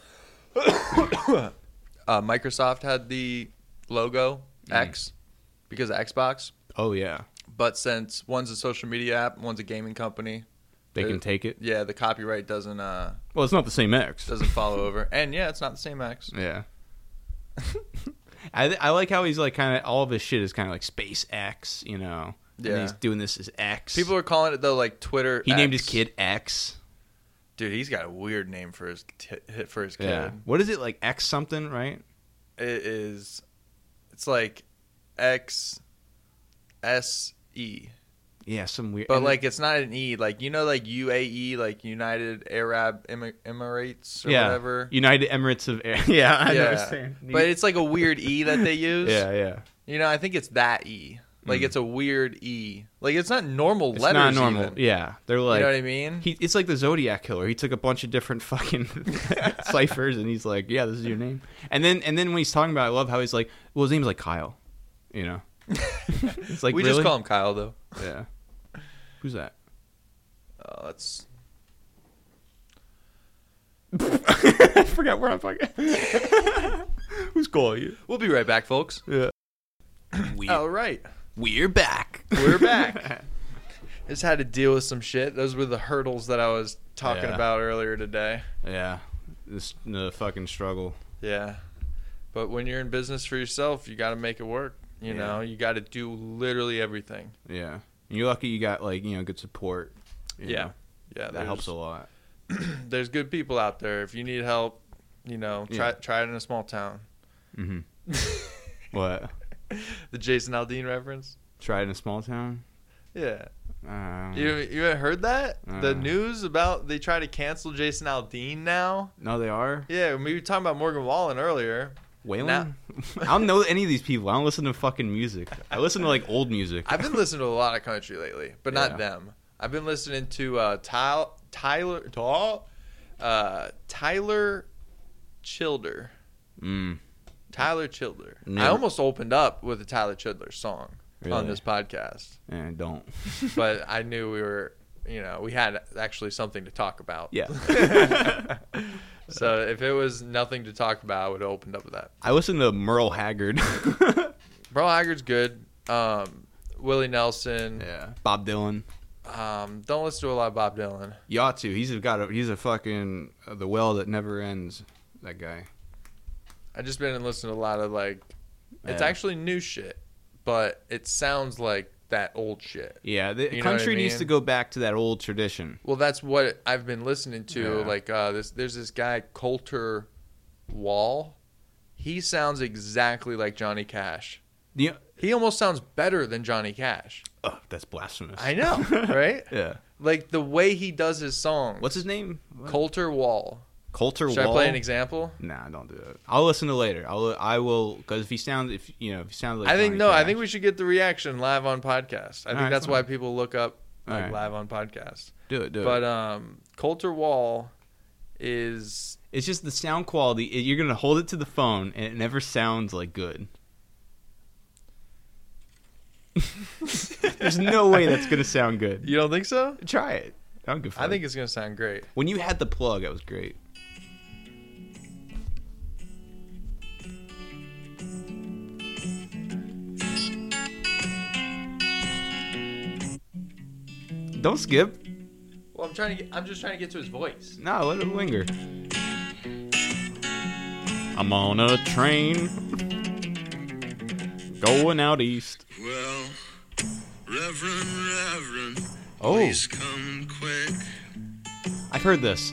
[SPEAKER 2] Microsoft had the logo X because of Xbox.
[SPEAKER 1] Oh yeah.
[SPEAKER 2] But since one's a social media app, one's a gaming company,
[SPEAKER 1] they can take it.
[SPEAKER 2] Yeah, the copyright doesn't.
[SPEAKER 1] Well, it's not the same X.
[SPEAKER 2] Doesn't follow over, and yeah, it's not the same X.
[SPEAKER 1] Yeah. I like how he's like kind of all of his shit is kind of like SpaceX, you know. Yeah. And he's doing this as X.
[SPEAKER 2] People are calling it though like Twitter.
[SPEAKER 1] He named his kid X.
[SPEAKER 2] Dude, he's got a weird name for his kid.
[SPEAKER 1] Yeah. What is it, like X something, right?
[SPEAKER 2] It is. It's like XSE.
[SPEAKER 1] Yeah, some weird.
[SPEAKER 2] But like it's not an E. Like, you know, like UAE, like United Arab Emirates or whatever.
[SPEAKER 1] United Emirates of Air. Yeah, I understand.
[SPEAKER 2] But it's like a weird E that they use.
[SPEAKER 1] Yeah.
[SPEAKER 2] You know, I think it's that E. Like it's a weird E. Like it's not normal letters.
[SPEAKER 1] It's not normal.
[SPEAKER 2] Even.
[SPEAKER 1] Yeah, they're like.
[SPEAKER 2] You know what I mean?
[SPEAKER 1] It's like the Zodiac Killer. He took a bunch of different fucking ciphers and he's like, "Yeah, this is your name." And then when he's talking about, it, I love how he's like, "Well, his name's like Kyle," you know. It's like
[SPEAKER 2] we just call him Kyle though.
[SPEAKER 1] Yeah. Who's that?
[SPEAKER 2] Oh, that's.
[SPEAKER 1] I forgot where I'm fucking. Who's calling you?
[SPEAKER 2] We'll be right back, folks.
[SPEAKER 1] Yeah.
[SPEAKER 2] All right.
[SPEAKER 1] We're back.
[SPEAKER 2] We're back. Just had to deal with some shit. Those were the hurdles that I was talking about earlier today.
[SPEAKER 1] Yeah. The fucking struggle.
[SPEAKER 2] Yeah. But when you're in business for yourself, you got to make it work. You know, you got to do literally everything.
[SPEAKER 1] Yeah. And you're lucky you got, like, you know, good support. You know?
[SPEAKER 2] Yeah.
[SPEAKER 1] That helps a lot.
[SPEAKER 2] There's good people out there. If you need help, you know, try it in a small town.
[SPEAKER 1] Mm-hmm. What?
[SPEAKER 2] The Jason Aldean reference?
[SPEAKER 1] Try it in a small town?
[SPEAKER 2] Yeah. You haven't heard that? The news about they try to cancel Jason Aldean now?
[SPEAKER 1] No, they are?
[SPEAKER 2] Yeah, we were talking about Morgan Wallen earlier.
[SPEAKER 1] Waylon? I don't know any of these people. I don't listen to fucking music. I listen to like old music.
[SPEAKER 2] I've been listening to a lot of country lately, but not them. I've been listening to Tyler Childer. Tyler Childer.
[SPEAKER 1] Never.
[SPEAKER 2] I almost opened up with a Tyler Childer song on this podcast.
[SPEAKER 1] Don't.
[SPEAKER 2] But I knew we had actually something to talk about.
[SPEAKER 1] Yeah.
[SPEAKER 2] So if it was nothing to talk about, I would have opened up with that.
[SPEAKER 1] I listen to Merle Haggard.
[SPEAKER 2] Merle Haggard's good. Willie Nelson.
[SPEAKER 1] Yeah. Bob Dylan.
[SPEAKER 2] Don't listen to a lot of Bob Dylan.
[SPEAKER 1] You ought to. He's a fucking the well that never ends. That guy.
[SPEAKER 2] I just been listening to a lot of it's actually new shit, but it sounds like that old shit.
[SPEAKER 1] Yeah, the country needs to go back to that old tradition.
[SPEAKER 2] Well, that's what I've been listening to.
[SPEAKER 1] Yeah.
[SPEAKER 2] There's this guy Coulter Wall. He sounds exactly like Johnny Cash.
[SPEAKER 1] Yeah.
[SPEAKER 2] He almost sounds better than Johnny Cash.
[SPEAKER 1] Oh, that's blasphemous.
[SPEAKER 2] I know, right?
[SPEAKER 1] Yeah.
[SPEAKER 2] Like the way he does his songs.
[SPEAKER 1] What's his name?
[SPEAKER 2] Coulter Wall.
[SPEAKER 1] Coulter Wall.
[SPEAKER 2] Should I play an example?
[SPEAKER 1] Nah, don't do it. I'll listen to later. I will because if he sounds like
[SPEAKER 2] I think
[SPEAKER 1] Johnny
[SPEAKER 2] I think
[SPEAKER 1] Cash.
[SPEAKER 2] we should get the reaction live on podcast. I think that's
[SPEAKER 1] fine.
[SPEAKER 2] why people look up
[SPEAKER 1] Alright.
[SPEAKER 2] live on podcast.
[SPEAKER 1] Do it.
[SPEAKER 2] But Coulter Wall is
[SPEAKER 1] It's just the sound quality. You're gonna hold it to the phone and it never sounds like good. There's no way that's gonna sound good.
[SPEAKER 2] You don't think so?
[SPEAKER 1] Try it. I don't give a fuck.
[SPEAKER 2] I think it's gonna sound great.
[SPEAKER 1] When you had the plug, that was great. Don't skip.
[SPEAKER 2] Well, I'm just trying to get to his voice.
[SPEAKER 1] No, let it linger. I'm on a train going out east.
[SPEAKER 3] Well, Reverend,
[SPEAKER 1] Oh.
[SPEAKER 3] please come quick,
[SPEAKER 1] I've heard this.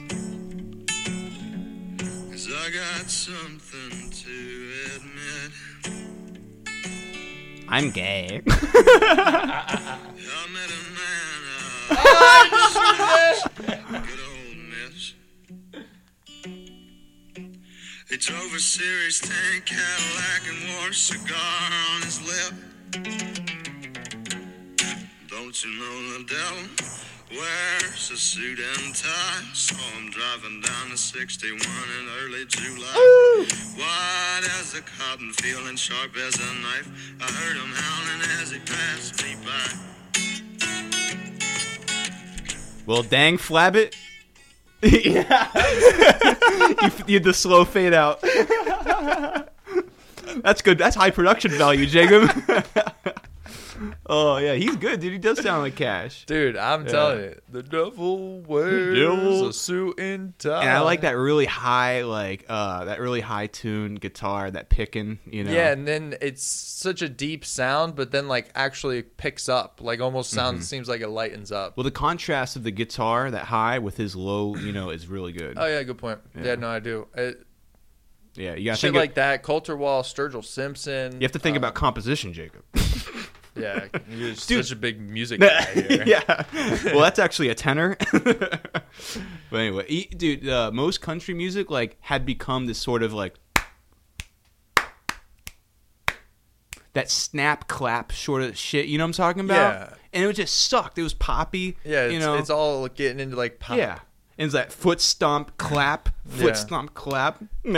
[SPEAKER 3] 'cause I got something to admit.
[SPEAKER 1] I'm gay.
[SPEAKER 3] I met a man, good old miss. He drove a Series 10 Cadillac and wore a cigar on his lip. Don't you know the devil wears a suit and tie? Saw him driving down the 61 in early July. Wide as a cotton field and sharp as a knife. I heard him howling as he passed me by.
[SPEAKER 1] Well, dang, Flabbit. Yeah. you had the slow fade out. That's good. That's high production value, Jacob. Oh, yeah. He's good, dude. He does sound like Cash.
[SPEAKER 2] Dude, I'm telling you, the devil wears a suit and tie.
[SPEAKER 1] And I like that really high, that really high tune guitar, that picking,
[SPEAKER 2] Yeah, and then it's such a deep sound, but then actually picks up, almost sounds seems like it lightens up.
[SPEAKER 1] Well, the contrast of the guitar, that high, with his low, is really good.
[SPEAKER 2] Oh yeah, good point. Yeah, no, I do.
[SPEAKER 1] Yeah, you got
[SPEAKER 2] Shit like that. Coulter Wall, Sturgill Simpson.
[SPEAKER 1] You have to think about composition, Jacob.
[SPEAKER 2] Yeah, you're
[SPEAKER 1] Dude.
[SPEAKER 2] such a big music guy here.
[SPEAKER 1] Yeah. Well, that's actually a tenor. But anyway, dude, most country music had become this sort of that snap clap sort of shit. You know what I'm talking about?
[SPEAKER 2] Yeah.
[SPEAKER 1] And it just sucked. It was poppy.
[SPEAKER 2] Yeah, it's all getting into pop.
[SPEAKER 1] Yeah. And it's that foot stomp clap, foot
[SPEAKER 2] Yeah.
[SPEAKER 1] stomp clap.
[SPEAKER 2] We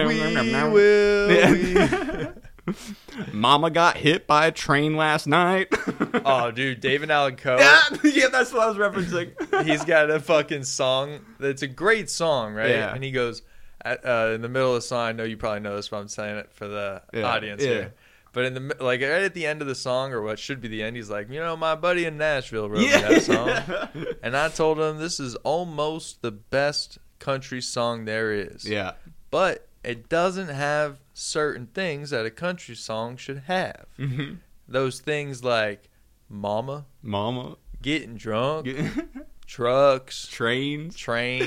[SPEAKER 2] will.
[SPEAKER 1] Mama got hit by a train last night.
[SPEAKER 2] Oh, dude, David Allan Coe.
[SPEAKER 1] Yeah, that's what I was referencing.
[SPEAKER 2] He's got a fucking song that's a great song, right?
[SPEAKER 1] Yeah.
[SPEAKER 2] And he goes, in the middle of the song, I know you probably know this, but I'm saying it for the audience here. But in the right at the end of the song, or what should be the end, he's like, my buddy in Nashville wrote me that song. And I told him, this is almost the best country song there is.
[SPEAKER 1] Yeah.
[SPEAKER 2] But it doesn't have certain things that a country song should have.
[SPEAKER 1] Mm-hmm.
[SPEAKER 2] Those things like mama, getting drunk, trucks,
[SPEAKER 1] trains,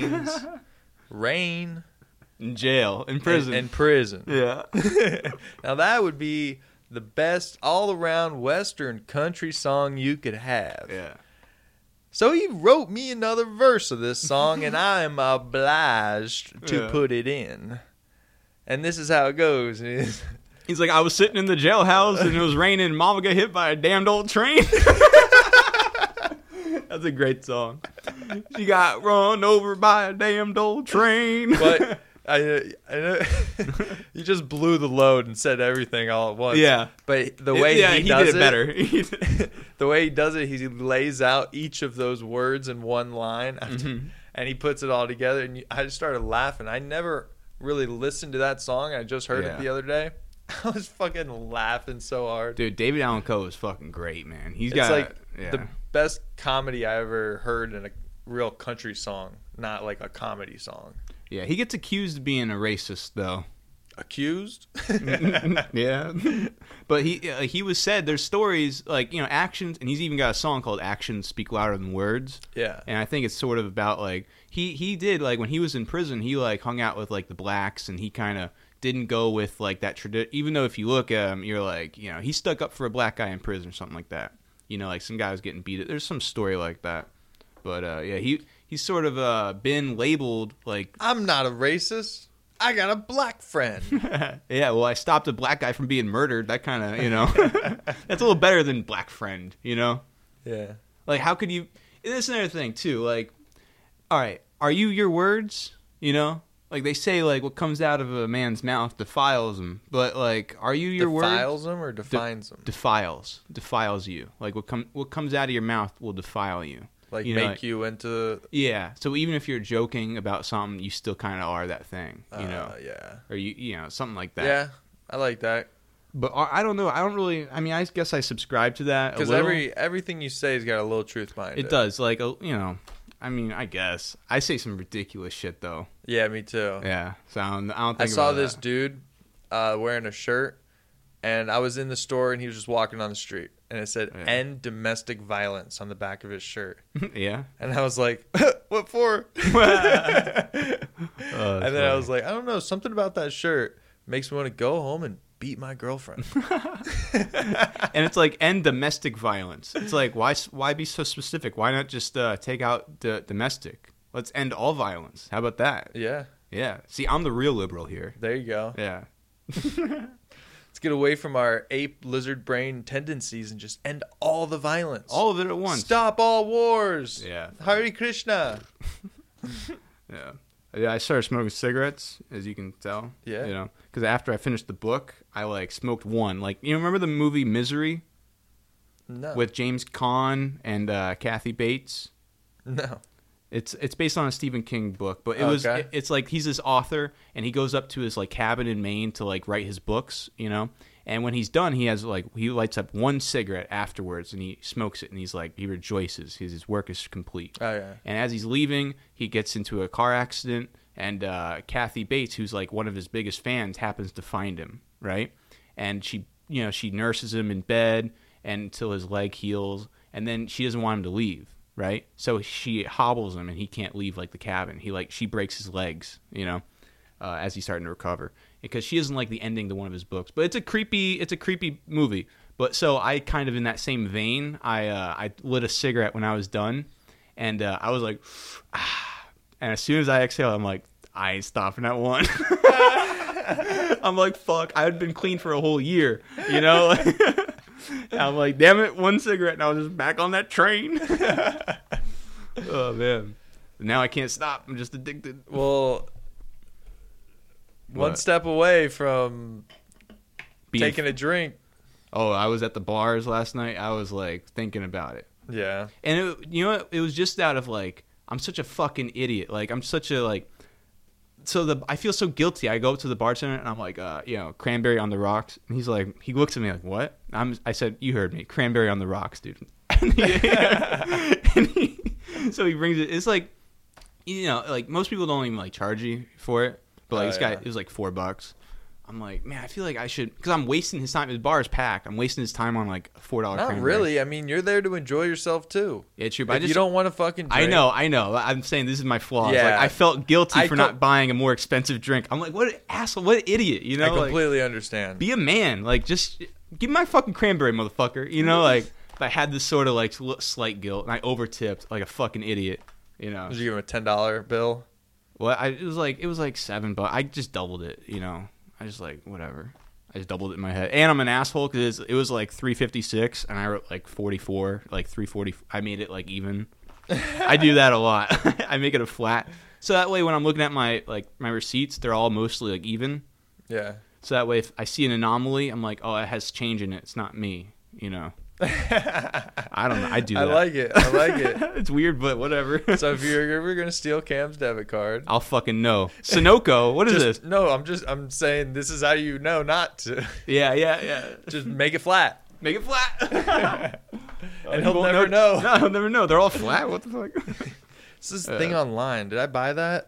[SPEAKER 2] rain,
[SPEAKER 1] in jail, in prison.
[SPEAKER 2] and prison.
[SPEAKER 1] Yeah.
[SPEAKER 2] Now that would be the best all-around Western country song you could have.
[SPEAKER 1] Yeah.
[SPEAKER 2] So he wrote me another verse of this song, and I am obliged to put it in. And this is how it goes.
[SPEAKER 1] He's like, I was sitting in the jailhouse and it was raining and Mama got hit by a damned old train. That's a great song. She got run over by a damned old train.
[SPEAKER 2] But I know you just blew the load and said everything all at once.
[SPEAKER 1] Yeah.
[SPEAKER 2] But the way he does
[SPEAKER 1] did it better.
[SPEAKER 2] The way he does it, he lays out each of those words in one line, and he puts it all together. And I just started laughing. I never really listened to that song. I just heard it the other day. I was fucking laughing so hard.
[SPEAKER 1] Dude, David Allan Coe is fucking great, man.
[SPEAKER 2] It's like the best comedy I ever heard in a real country song, not like a comedy song.
[SPEAKER 1] Yeah, he gets accused of being a racist, though.
[SPEAKER 2] Accused?
[SPEAKER 1] Yeah. But he was said, there's stories, like, you know, actions, and he's even got a song called Actions Speak Louder Than Words.
[SPEAKER 2] Yeah.
[SPEAKER 1] And I think it's sort of about, like, he did, like, when he was in prison, he, like, hung out with, like, the blacks, and he kind of didn't go with, like, that tradition. Even though if you look at him, you're like, you know, he stuck up for a black guy in prison or something like that. You know, like, some guy was getting beat. There's some story like that. But, yeah, he's sort of been labeled, like...
[SPEAKER 2] I'm not a racist. I got a black friend.
[SPEAKER 1] Yeah, well, I stopped a black guy from being murdered. That kind of, you know... That's a little better than black friend, you know?
[SPEAKER 2] Yeah.
[SPEAKER 1] Like, how could you... And that's another thing, too. Like, all right, are you your words? You know? Like, they say, like, what comes out of a man's mouth defiles him. But, like, are you your words?
[SPEAKER 2] Defiles him or defines him?
[SPEAKER 1] Defiles you. Like, what comes out of your mouth will defile you.
[SPEAKER 2] Like,
[SPEAKER 1] you
[SPEAKER 2] make
[SPEAKER 1] know, like,
[SPEAKER 2] you into...
[SPEAKER 1] Yeah. So even if you're joking about something, you still kind of are that thing, you know?
[SPEAKER 2] Yeah.
[SPEAKER 1] Or, you know, something like that.
[SPEAKER 2] Yeah, I like that.
[SPEAKER 1] But I don't know. I don't really... I mean, I guess I subscribe to that a
[SPEAKER 2] Because
[SPEAKER 1] little.
[SPEAKER 2] everything you say has got a little truth behind it.
[SPEAKER 1] It does. Like, you know... I mean, I guess. I say some ridiculous shit, though.
[SPEAKER 2] Yeah, me too.
[SPEAKER 1] Yeah. So I don't think
[SPEAKER 2] I saw
[SPEAKER 1] about
[SPEAKER 2] this
[SPEAKER 1] that.
[SPEAKER 2] dude wearing a shirt, and I was in the store, and he was just walking on the street. And it said, "End domestic violence" on the back of his shirt.
[SPEAKER 1] Yeah.
[SPEAKER 2] And I was like, what for? And then I was like, I don't know, something about that shirt makes me want to go home and beat my girlfriend.
[SPEAKER 1] And it's like, end domestic violence. It's like, why be so specific? Why not just take out the domestic? Let's end all violence. How about that?
[SPEAKER 2] Yeah.
[SPEAKER 1] Yeah. See, I'm the real liberal here.
[SPEAKER 2] There you go.
[SPEAKER 1] Yeah.
[SPEAKER 2] Let's get away from our ape lizard brain tendencies and just end all the violence.
[SPEAKER 1] All of it at once.
[SPEAKER 2] Stop all wars.
[SPEAKER 1] Yeah.
[SPEAKER 2] Hare Krishna.
[SPEAKER 1] Yeah. Yeah, I started smoking cigarettes, as you can tell.
[SPEAKER 2] Yeah.
[SPEAKER 1] You know, because after I finished the book, I, like, smoked one. Like, you remember the movie Misery?
[SPEAKER 2] No.
[SPEAKER 1] With James Caan and Kathy Bates?
[SPEAKER 2] No.
[SPEAKER 1] It's based on a Stephen King book, but it's like he's this author and he goes up to his, like, cabin in Maine to, like, write his books, you know? And when he's done, he lights up one cigarette afterwards and he smokes it and he's like, he rejoices. His work is complete.
[SPEAKER 2] Oh, yeah.
[SPEAKER 1] And as he's leaving, he gets into a car accident and Kathy Bates, who's like one of his biggest fans, happens to find him, right? And she nurses him in bed until his leg heals, and then she doesn't want him to leave. Right, so she hobbles him, and he can't leave like the cabin. She breaks his legs, you know, as he's starting to recover, because she doesn't like the ending to one of his books. But it's a creepy movie. But so I kind of in that same vein, I lit a cigarette when I was done, and I was like, ah. And as soon as I exhaled, I'm like, I ain't stopping at one. I'm like, fuck, I had been clean for a whole year, you know. I'm like, damn it, one cigarette, and I was just back on that train. Oh, man. Now I can't stop. I'm just addicted.
[SPEAKER 2] Well, one step away from taking a drink.
[SPEAKER 1] Oh, I was at the bars last night. I was, like, thinking about it.
[SPEAKER 2] Yeah.
[SPEAKER 1] And, you know what? It was just out of, like, I'm such a fucking idiot. Like, I'm such a, like... So I feel so guilty. I go up to the bartender and I'm like, you know, cranberry on the rocks. And he's like, he looks at me like, what? I said, you heard me, cranberry on the rocks, dude. So he brings it. It's like, you know, like most people don't even like charge you for it, but like this guy, it was like $4. I'm like, man, I feel like I should, because I'm wasting his time. His bar is packed. I'm wasting his time on like a $4
[SPEAKER 2] Not
[SPEAKER 1] cranberry.
[SPEAKER 2] really. I mean, you're there to enjoy yourself too.
[SPEAKER 1] Yeah, true. But
[SPEAKER 2] if you don't want to fucking drink.
[SPEAKER 1] I know. I'm saying this is my flaw.
[SPEAKER 2] Yeah.
[SPEAKER 1] Like, I felt guilty for not buying a more expensive drink. I'm like, what an asshole, what an idiot, you know?
[SPEAKER 2] I completely understand.
[SPEAKER 1] Be a man. Like, just give me my fucking cranberry, motherfucker. You know, like, I had this sort of like slight guilt, and I overtipped like a fucking idiot. You know.
[SPEAKER 2] Did you give him a $10 bill?
[SPEAKER 1] Well, it was like $7, but I just doubled it. You know. I just like whatever. I just doubled it in my head, and I'm an asshole because it was like 356, and I wrote like 44, like 340. I made it like even. I do that a lot. I make it a flat, so that way when I'm looking at my receipts, they're all mostly like even.
[SPEAKER 2] Yeah.
[SPEAKER 1] So that way, if I see an anomaly, I'm like, oh, it has change in it. It's not me. You know. I don't know. I do that.
[SPEAKER 2] I like it.
[SPEAKER 1] It's weird, but whatever.
[SPEAKER 2] So if you're ever gonna steal Cam's debit card,
[SPEAKER 1] I'll fucking know. Sunoco, what is this?
[SPEAKER 2] No, I'm saying this is how you know not to.
[SPEAKER 1] Yeah.
[SPEAKER 2] Just make it flat.
[SPEAKER 1] Make it flat.
[SPEAKER 2] And he'll never know.
[SPEAKER 1] No, he'll never know. They're all flat. What the fuck?
[SPEAKER 2] This is thing online. Did I buy that?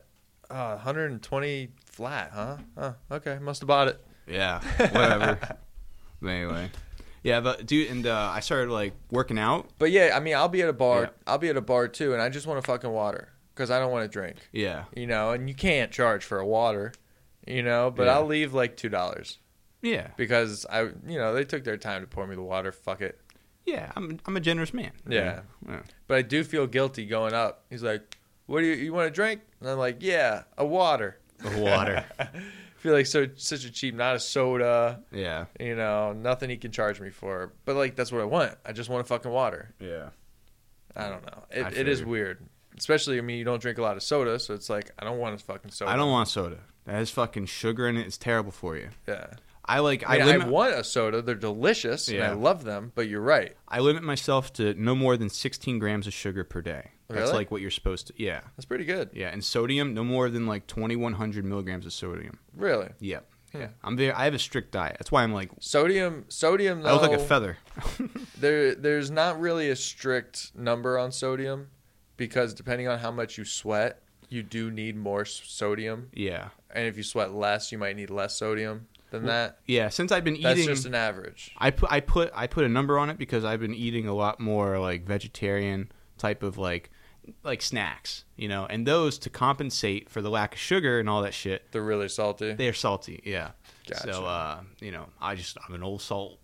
[SPEAKER 2] 120 flat, huh? Oh, okay. Must have bought it.
[SPEAKER 1] Yeah, whatever. But anyway. Yeah, but dude, and I started like working out.
[SPEAKER 2] But yeah, I mean, I'll be at a bar.
[SPEAKER 1] Yeah.
[SPEAKER 2] I'll be at a bar too, and I just want a fucking water because I don't want to drink.
[SPEAKER 1] Yeah.
[SPEAKER 2] You know, and you can't charge for a water. You know, but
[SPEAKER 1] Yeah.
[SPEAKER 2] I'll leave like $2
[SPEAKER 1] Yeah.
[SPEAKER 2] because they took their time to pour me the water. Fuck it.
[SPEAKER 1] Yeah, I'm a generous man.
[SPEAKER 2] Yeah.
[SPEAKER 1] Yeah.
[SPEAKER 2] But I do feel guilty going up. He's like, "What do you want a drink?" And I'm like, "Yeah, a water."
[SPEAKER 1] The water.
[SPEAKER 2] I feel like such a cheap, not a soda.
[SPEAKER 1] Yeah.
[SPEAKER 2] You know, nothing he can charge me for. But like, that's what I want. I just want a fucking water.
[SPEAKER 1] Yeah.
[SPEAKER 2] I don't know.
[SPEAKER 1] I
[SPEAKER 2] It is
[SPEAKER 1] figured.
[SPEAKER 2] weird. Especially, I mean, you don't drink a lot of soda, so it's like, I don't want a fucking soda.
[SPEAKER 1] I don't want soda. That has fucking sugar in it. It's terrible for you.
[SPEAKER 2] Yeah.
[SPEAKER 1] I
[SPEAKER 2] I want a soda. They're delicious, and I
[SPEAKER 1] Yeah.
[SPEAKER 2] love them, but you're right.
[SPEAKER 1] I limit myself to no more than 16 grams of sugar per day. That's
[SPEAKER 2] Really?
[SPEAKER 1] like what you're supposed to. Yeah.
[SPEAKER 2] That's pretty good.
[SPEAKER 1] Yeah. And sodium, no more than like 2,100 milligrams of sodium.
[SPEAKER 2] Really.
[SPEAKER 1] Yeah.
[SPEAKER 2] Yeah.
[SPEAKER 1] I have a strict diet. That's why I'm like,
[SPEAKER 2] Sodium, though,
[SPEAKER 1] I look like a feather.
[SPEAKER 2] there's not really a strict number on sodium because depending on how much you sweat, you do need more sodium.
[SPEAKER 1] Yeah.
[SPEAKER 2] And if you sweat less, you might need less sodium than that.
[SPEAKER 1] Yeah. Since I've been
[SPEAKER 2] That's
[SPEAKER 1] eating,
[SPEAKER 2] just an average.
[SPEAKER 1] I put a number on it because I've been eating a lot more like vegetarian type of like snacks, you know, and those to compensate for the lack of sugar and all that shit.
[SPEAKER 2] They're really salty.
[SPEAKER 1] They're salty, yeah.
[SPEAKER 2] Gotcha.
[SPEAKER 1] So, you know, I'm an old salt.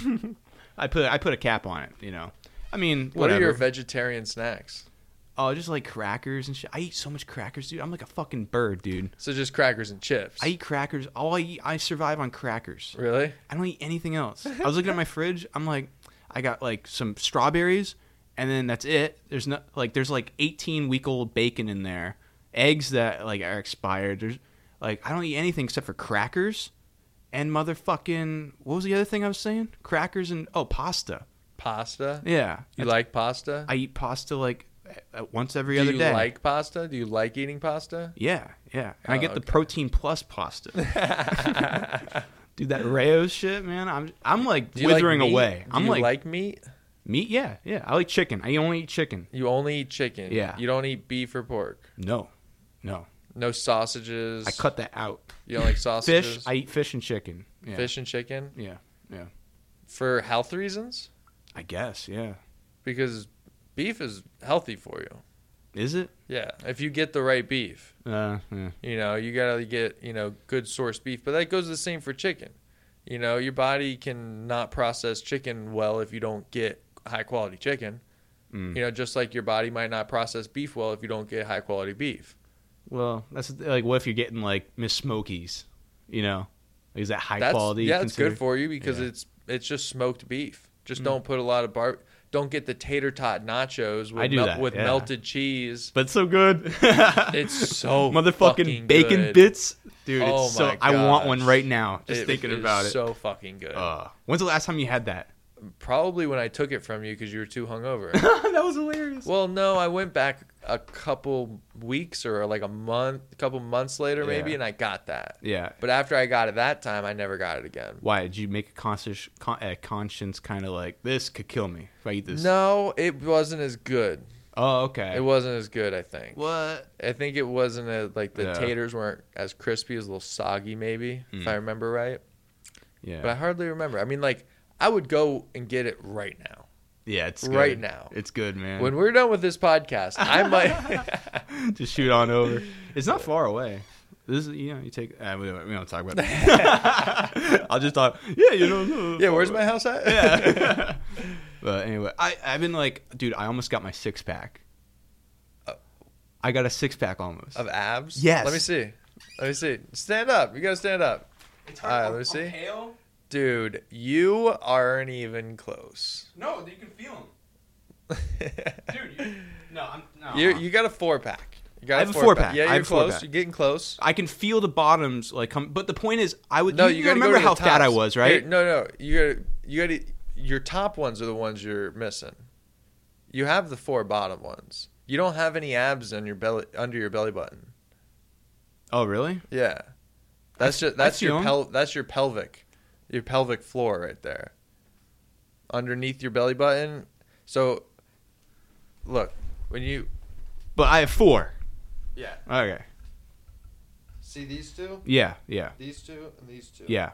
[SPEAKER 1] I put a cap on it, you know. I mean,
[SPEAKER 2] What
[SPEAKER 1] whatever.
[SPEAKER 2] are your vegetarian snacks?
[SPEAKER 1] Oh, just like crackers and shit. I eat so much crackers, dude. I'm like a fucking bird, dude.
[SPEAKER 2] So just crackers and chips.
[SPEAKER 1] I eat crackers. I survive on crackers.
[SPEAKER 2] Really?
[SPEAKER 1] I don't eat anything else. I was looking at my fridge. I'm like, I got like some strawberries, and then that's it. There's 18-week-old bacon in there, eggs that like are expired. There's like I don't eat anything except for crackers, and motherfucking what was the other thing I was saying? Crackers and pasta.
[SPEAKER 2] Pasta?
[SPEAKER 1] Yeah,
[SPEAKER 2] You like pasta?
[SPEAKER 1] I eat pasta like once every other day.
[SPEAKER 2] Do you like pasta? Do you like eating pasta?
[SPEAKER 1] Yeah. And I get the
[SPEAKER 2] okay.
[SPEAKER 1] protein plus pasta. Dude, that Rayo's shit, man. I'm like
[SPEAKER 2] Do you like
[SPEAKER 1] withering
[SPEAKER 2] meat?
[SPEAKER 1] away.
[SPEAKER 2] Do
[SPEAKER 1] I'm
[SPEAKER 2] you
[SPEAKER 1] like
[SPEAKER 2] like meat?
[SPEAKER 1] meat. Yeah. I like chicken. I only eat chicken.
[SPEAKER 2] You only eat chicken.
[SPEAKER 1] Yeah.
[SPEAKER 2] You don't eat beef or pork.
[SPEAKER 1] No.
[SPEAKER 2] No sausages.
[SPEAKER 1] I cut that out.
[SPEAKER 2] You don't like sausages?
[SPEAKER 1] Fish. I eat fish and chicken. Yeah.
[SPEAKER 2] Fish and chicken?
[SPEAKER 1] Yeah.
[SPEAKER 2] For health reasons?
[SPEAKER 1] I guess. Yeah.
[SPEAKER 2] Because beef is healthy for you.
[SPEAKER 1] Is it?
[SPEAKER 2] Yeah. If you get the right beef.
[SPEAKER 1] Yeah.
[SPEAKER 2] You know, you got to get, good source beef. But that goes the same for chicken. You know, your body can not process chicken well if you don't get high quality chicken.
[SPEAKER 1] Mm.
[SPEAKER 2] You know, just like your body might not process beef well if you don't get high quality beef.
[SPEAKER 1] Well, that's like what if you're getting like Miss Smokies? You know, is that high quality?
[SPEAKER 2] Yeah, it's
[SPEAKER 1] considered?
[SPEAKER 2] good for you because
[SPEAKER 1] Yeah.
[SPEAKER 2] it's just smoked beef. Just don't put a lot of don't get the tater tot nachos with,
[SPEAKER 1] I do that,
[SPEAKER 2] with
[SPEAKER 1] yeah.
[SPEAKER 2] melted cheese.
[SPEAKER 1] But it's so good.
[SPEAKER 2] It's so
[SPEAKER 1] motherfucking
[SPEAKER 2] fucking
[SPEAKER 1] bacon
[SPEAKER 2] good.
[SPEAKER 1] bits, dude.
[SPEAKER 2] Oh
[SPEAKER 1] it's so
[SPEAKER 2] my
[SPEAKER 1] I want one
[SPEAKER 2] gosh.
[SPEAKER 1] right now. Just
[SPEAKER 2] It
[SPEAKER 1] thinking
[SPEAKER 2] is
[SPEAKER 1] about it.
[SPEAKER 2] so fucking good.
[SPEAKER 1] When's the last time you had that?
[SPEAKER 2] Probably when I took it from you because you were too hungover.
[SPEAKER 1] That was hilarious.
[SPEAKER 2] Well, no, I went back a couple weeks or like a couple months later maybe,
[SPEAKER 1] Yeah.
[SPEAKER 2] and I got that.
[SPEAKER 1] Yeah.
[SPEAKER 2] But after I got it that time, I never got it again.
[SPEAKER 1] Why did you make a conscience kind of like this could kill me if I eat this?
[SPEAKER 2] No, it wasn't as good.
[SPEAKER 1] Oh, okay.
[SPEAKER 2] It wasn't as good, I think.
[SPEAKER 1] What?
[SPEAKER 2] I think it wasn't like the
[SPEAKER 1] Yeah.
[SPEAKER 2] taters weren't as crispy, as a little soggy maybe, if I remember right.
[SPEAKER 1] Yeah.
[SPEAKER 2] But I hardly remember. I mean, like, I would go and get it right now.
[SPEAKER 1] Yeah, it's
[SPEAKER 2] right
[SPEAKER 1] good.
[SPEAKER 2] now.
[SPEAKER 1] It's good, man.
[SPEAKER 2] When we're done with this podcast, I might.
[SPEAKER 1] Just shoot on over. It's not far away. This is, you take. We don't talk about that. I'll just talk. Yeah,
[SPEAKER 2] Yeah, where's my house at?
[SPEAKER 1] Yeah. But anyway, I've been like, dude, I almost got my 6-pack. I got a 6-pack almost.
[SPEAKER 2] Of abs?
[SPEAKER 1] Yes.
[SPEAKER 2] Let me see. Stand up. You gotta stand up. All right, let me see.
[SPEAKER 1] Pale?
[SPEAKER 2] Dude, you aren't even close.
[SPEAKER 1] No, you can feel them. Dude, no.
[SPEAKER 2] You got a 4-pack.
[SPEAKER 1] I have a 4-pack.
[SPEAKER 2] Yeah,
[SPEAKER 1] I
[SPEAKER 2] you're
[SPEAKER 1] have a
[SPEAKER 2] close.
[SPEAKER 1] 4-pack.
[SPEAKER 2] You're getting close.
[SPEAKER 1] I can feel the bottoms like come, but the point is, I would.
[SPEAKER 2] No,
[SPEAKER 1] you
[SPEAKER 2] gotta
[SPEAKER 1] remember
[SPEAKER 2] go to
[SPEAKER 1] how
[SPEAKER 2] the
[SPEAKER 1] fat I
[SPEAKER 2] tops.
[SPEAKER 1] was, right?
[SPEAKER 2] Here, no. You gotta. Your top ones are the ones you're missing. You have the 4 bottom ones. You don't have any abs on your belly, under your belly button.
[SPEAKER 1] Oh, really?
[SPEAKER 2] Yeah, that's your pelvic floor right there. Underneath your belly button. So, look, when you.
[SPEAKER 1] But I have 4.
[SPEAKER 2] Yeah.
[SPEAKER 1] Okay.
[SPEAKER 2] See these two?
[SPEAKER 1] Yeah.
[SPEAKER 2] These two and these two.
[SPEAKER 1] Yeah.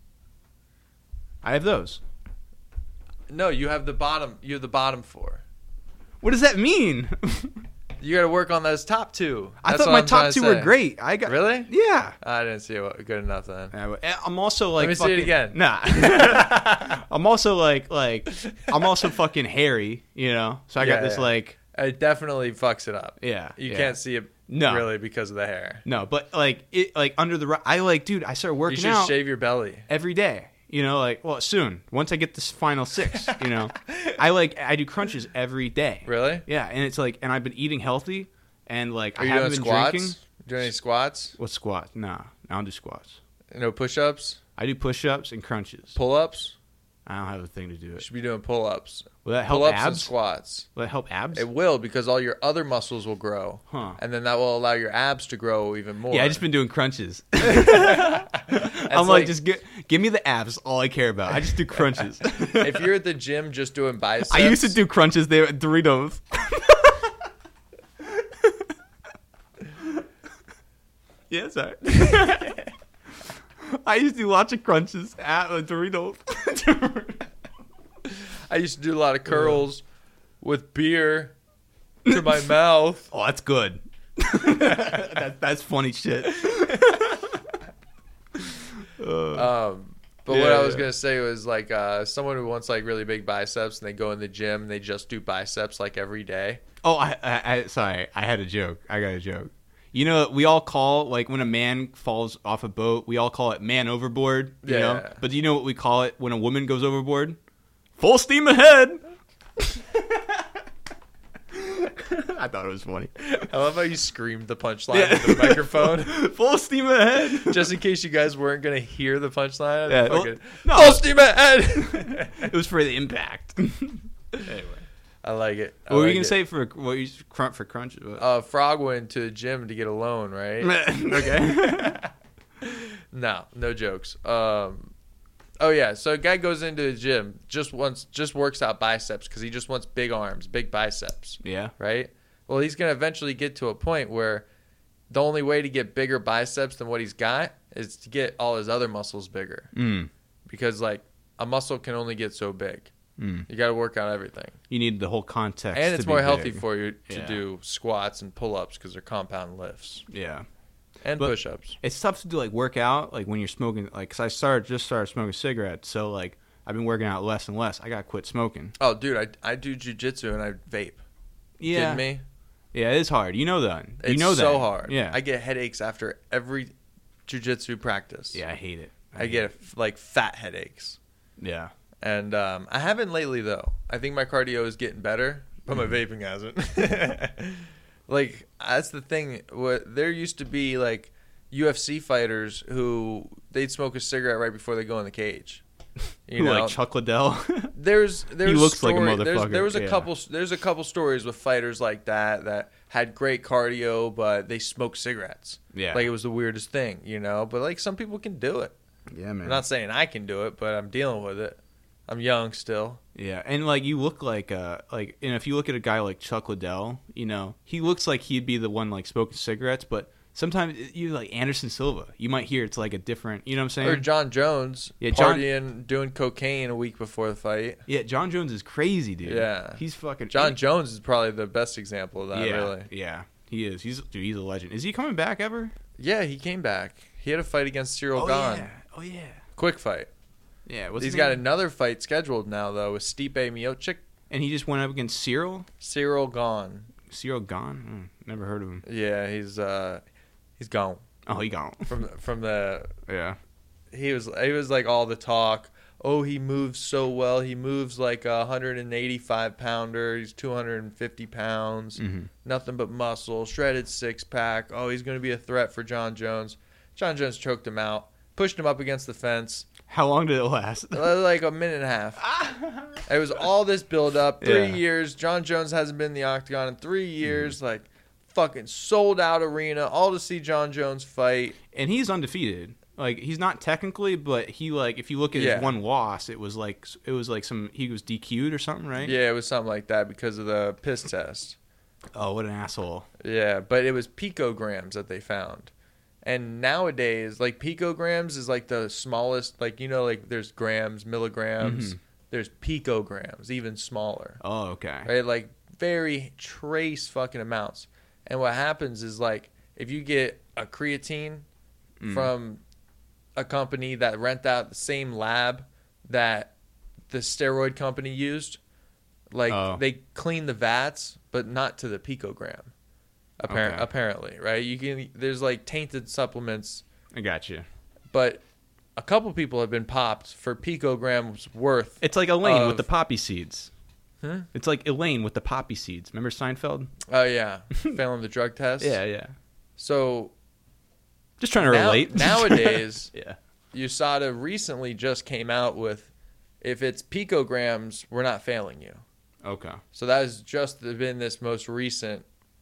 [SPEAKER 1] I have those.
[SPEAKER 2] No, you have the bottom. You have the bottom 4.
[SPEAKER 1] What does that mean?
[SPEAKER 2] You got to work on those top 2.
[SPEAKER 1] I
[SPEAKER 2] That's
[SPEAKER 1] thought
[SPEAKER 2] what
[SPEAKER 1] my
[SPEAKER 2] I'm trying
[SPEAKER 1] top
[SPEAKER 2] to
[SPEAKER 1] 2 were
[SPEAKER 2] say.
[SPEAKER 1] great. I got
[SPEAKER 2] Really?
[SPEAKER 1] Yeah.
[SPEAKER 2] I didn't see it good enough then.
[SPEAKER 1] I'm also like.
[SPEAKER 2] Let me see it again.
[SPEAKER 1] Nah. I'm also like I'm also fucking hairy, you know. So I got this like.
[SPEAKER 2] It definitely fucks it up.
[SPEAKER 1] Yeah.
[SPEAKER 2] You
[SPEAKER 1] yeah.
[SPEAKER 2] can't see it really because of the hair.
[SPEAKER 1] No, but like it like under the I like dude. I started
[SPEAKER 2] You
[SPEAKER 1] working
[SPEAKER 2] should
[SPEAKER 1] out
[SPEAKER 2] shave your belly.
[SPEAKER 1] every day. You know, like soon. Once I get this final 6, you know, I do crunches every day.
[SPEAKER 2] Really?
[SPEAKER 1] Yeah, and it's like, and I've been eating healthy, and like
[SPEAKER 2] Are
[SPEAKER 1] I
[SPEAKER 2] you
[SPEAKER 1] haven't
[SPEAKER 2] doing
[SPEAKER 1] been
[SPEAKER 2] squats?
[SPEAKER 1] drinking.
[SPEAKER 2] Doing any squats?
[SPEAKER 1] What squats? Nah, I don't do squats.
[SPEAKER 2] No push-ups?
[SPEAKER 1] I do push-ups and crunches.
[SPEAKER 2] Pull-ups?
[SPEAKER 1] I don't have a thing to do
[SPEAKER 2] You
[SPEAKER 1] it.
[SPEAKER 2] should be doing pull-ups.
[SPEAKER 1] Will that help
[SPEAKER 2] Pull-ups and
[SPEAKER 1] abs?
[SPEAKER 2] squats.
[SPEAKER 1] Will that help abs?
[SPEAKER 2] It will, because all your other muscles will grow.
[SPEAKER 1] Huh.
[SPEAKER 2] And then that will allow your abs to grow even more.
[SPEAKER 1] Yeah, I just been doing crunches.
[SPEAKER 2] That's
[SPEAKER 1] I'm like, just give me the abs. All I care about. I just do crunches.
[SPEAKER 2] if you're at the gym just doing biceps.
[SPEAKER 1] I used to do crunches there at Doritos. Yeah, sorry. I used to do lots of crunches at Doritos.
[SPEAKER 2] I used to do a lot of curls with beer to my mouth.
[SPEAKER 1] Oh, that's good. That's funny shit.
[SPEAKER 2] But what I was gonna say was like someone who wants like really big biceps and they go in the gym and they just do biceps like every day.
[SPEAKER 1] Oh, I sorry. I had a joke. I got a joke. You know, we all call, like, when a man falls off a boat, we all call it man overboard, you know? But do you know what we call it when a woman goes overboard? Full steam ahead! I thought it was funny.
[SPEAKER 2] I love how you screamed the punchline into the microphone.
[SPEAKER 1] Full steam ahead!
[SPEAKER 2] Just in case you guys weren't going to hear the punchline.
[SPEAKER 1] Yeah,
[SPEAKER 2] Fucking,
[SPEAKER 1] no.
[SPEAKER 2] Full steam ahead!
[SPEAKER 1] It was for the impact. Anyway.
[SPEAKER 2] I like it.
[SPEAKER 1] What were you going to say for crunch?
[SPEAKER 2] Frog went to the gym to get a loan, right?
[SPEAKER 1] Okay.
[SPEAKER 2] No jokes. Oh yeah, so a guy goes into the gym, just works out biceps because he just wants big arms, big biceps.
[SPEAKER 1] Yeah.
[SPEAKER 2] Right? Well, he's going to eventually get to a point where the only way to get bigger biceps than what he's got is to get all his other muscles bigger. Because like a muscle can only get so big. You got to work out everything.
[SPEAKER 1] You need the whole context.
[SPEAKER 2] And it's
[SPEAKER 1] to be
[SPEAKER 2] more healthy
[SPEAKER 1] big.
[SPEAKER 2] for you to do squats and pull-ups because they're compound lifts.
[SPEAKER 1] Yeah.
[SPEAKER 2] And
[SPEAKER 1] But
[SPEAKER 2] push-ups.
[SPEAKER 1] It's tough to do like work out like when you're smoking. Like, cause I just started smoking cigarettes, so like I've been working out less and less. I got to quit smoking.
[SPEAKER 2] Oh, dude, I do jiu-jitsu and I vape.
[SPEAKER 1] Yeah.
[SPEAKER 2] Kidding me?
[SPEAKER 1] Yeah, it is hard. You know that. You
[SPEAKER 2] It's
[SPEAKER 1] know that.
[SPEAKER 2] so hard.
[SPEAKER 1] Yeah.
[SPEAKER 2] I get headaches after every jiu-jitsu practice.
[SPEAKER 1] Yeah, I hate it.
[SPEAKER 2] I get like fat headaches.
[SPEAKER 1] Yeah.
[SPEAKER 2] And I haven't lately though. I think my cardio is getting better, but my vaping hasn't. Like that's the thing. What there used to be like UFC fighters who they'd smoke a cigarette right before they go in the cage. You know,
[SPEAKER 1] like Chuck Liddell.
[SPEAKER 2] there's
[SPEAKER 1] He looks like a motherfucker.
[SPEAKER 2] There was a
[SPEAKER 1] yeah.
[SPEAKER 2] There's a couple stories with fighters like that had great cardio, but they smoked cigarettes.
[SPEAKER 1] Yeah.
[SPEAKER 2] Like it was the weirdest thing, you know. But like some people can do it.
[SPEAKER 1] Yeah, man.
[SPEAKER 2] I'm not saying I can do it, but I'm dealing with it. I'm young still.
[SPEAKER 1] Yeah, and like you look like and if you look at a guy like Chuck Liddell, you know, he looks like he'd be the one like smoking cigarettes, but sometimes you like Anderson Silva, you might hear it's like a different, you know what I'm saying?
[SPEAKER 2] Or John Jones, partying, doing cocaine a week before the fight.
[SPEAKER 1] Yeah, John Jones is crazy, dude.
[SPEAKER 2] Yeah,
[SPEAKER 1] he's fucking.
[SPEAKER 2] John Jones is probably the best example of that.
[SPEAKER 1] Yeah,
[SPEAKER 2] really.
[SPEAKER 1] Yeah, he is. He's a legend. Is he coming back ever?
[SPEAKER 2] Yeah, he came back. He had a fight against Cyril Gane.
[SPEAKER 1] Yeah. Oh yeah.
[SPEAKER 2] Quick fight.
[SPEAKER 1] Yeah, what's
[SPEAKER 2] He's
[SPEAKER 1] his
[SPEAKER 2] got
[SPEAKER 1] name?
[SPEAKER 2] another fight scheduled now, though, with Stipe Miocic.
[SPEAKER 1] And he just went up against Cyril.
[SPEAKER 2] Cyril gone.
[SPEAKER 1] Cyril gone. Never heard of him.
[SPEAKER 2] Yeah, he's gone
[SPEAKER 1] Oh, he gone.
[SPEAKER 2] from the.
[SPEAKER 1] Yeah.
[SPEAKER 2] He was like all the talk. Oh, he moves so well. He moves like a 185 pounder. He's 250 pounds.
[SPEAKER 1] Mm-hmm.
[SPEAKER 2] Nothing but muscle. Shredded six pack. Oh, he's going to be a threat for John Jones. John Jones choked him out. Pushed him up against the fence.
[SPEAKER 1] How long did it last?
[SPEAKER 2] Like a minute and a half. It was all this build up. 3
[SPEAKER 1] Yeah.
[SPEAKER 2] years. John Jones hasn't been in the octagon in 3 years. Like, fucking sold out arena. All to see John Jones fight.
[SPEAKER 1] And he's undefeated. Like, he's not technically, but he, like, if you look at
[SPEAKER 2] Yeah.
[SPEAKER 1] his one loss, it was like some, he was DQ'd or something, right?
[SPEAKER 2] Yeah, it was something like that because of the piss test.
[SPEAKER 1] Oh, what an asshole.
[SPEAKER 2] Yeah, but it was picograms that they found. And nowadays, like, picograms is like the smallest, like, you know, like there's grams, milligrams.
[SPEAKER 1] Mhm.
[SPEAKER 2] There's picograms, even smaller.
[SPEAKER 1] Oh, okay.
[SPEAKER 2] Right? Like, very trace fucking amounts. And what happens is, like, if you get a creatine from a company that rent out the same lab that the steroid company used, like, they clean the vats, but not to the picogram.
[SPEAKER 1] Okay.
[SPEAKER 2] Apparently, right? There's like tainted supplements,
[SPEAKER 1] I got you.
[SPEAKER 2] but a couple people have been popped for picograms worth.
[SPEAKER 1] It's like Elaine with
[SPEAKER 2] Of-
[SPEAKER 1] the poppy seeds.
[SPEAKER 2] Huh?
[SPEAKER 1] It's like Elaine with the poppy seeds. Remember Seinfeld?
[SPEAKER 2] Oh yeah, failing the drug test.
[SPEAKER 1] Yeah.
[SPEAKER 2] So
[SPEAKER 1] Just trying to relate.
[SPEAKER 2] nowadays,
[SPEAKER 1] Yeah.
[SPEAKER 2] USADA recently just came out with, if it's picograms, we're not failing you.
[SPEAKER 1] Okay.
[SPEAKER 2] So that has just been this most recent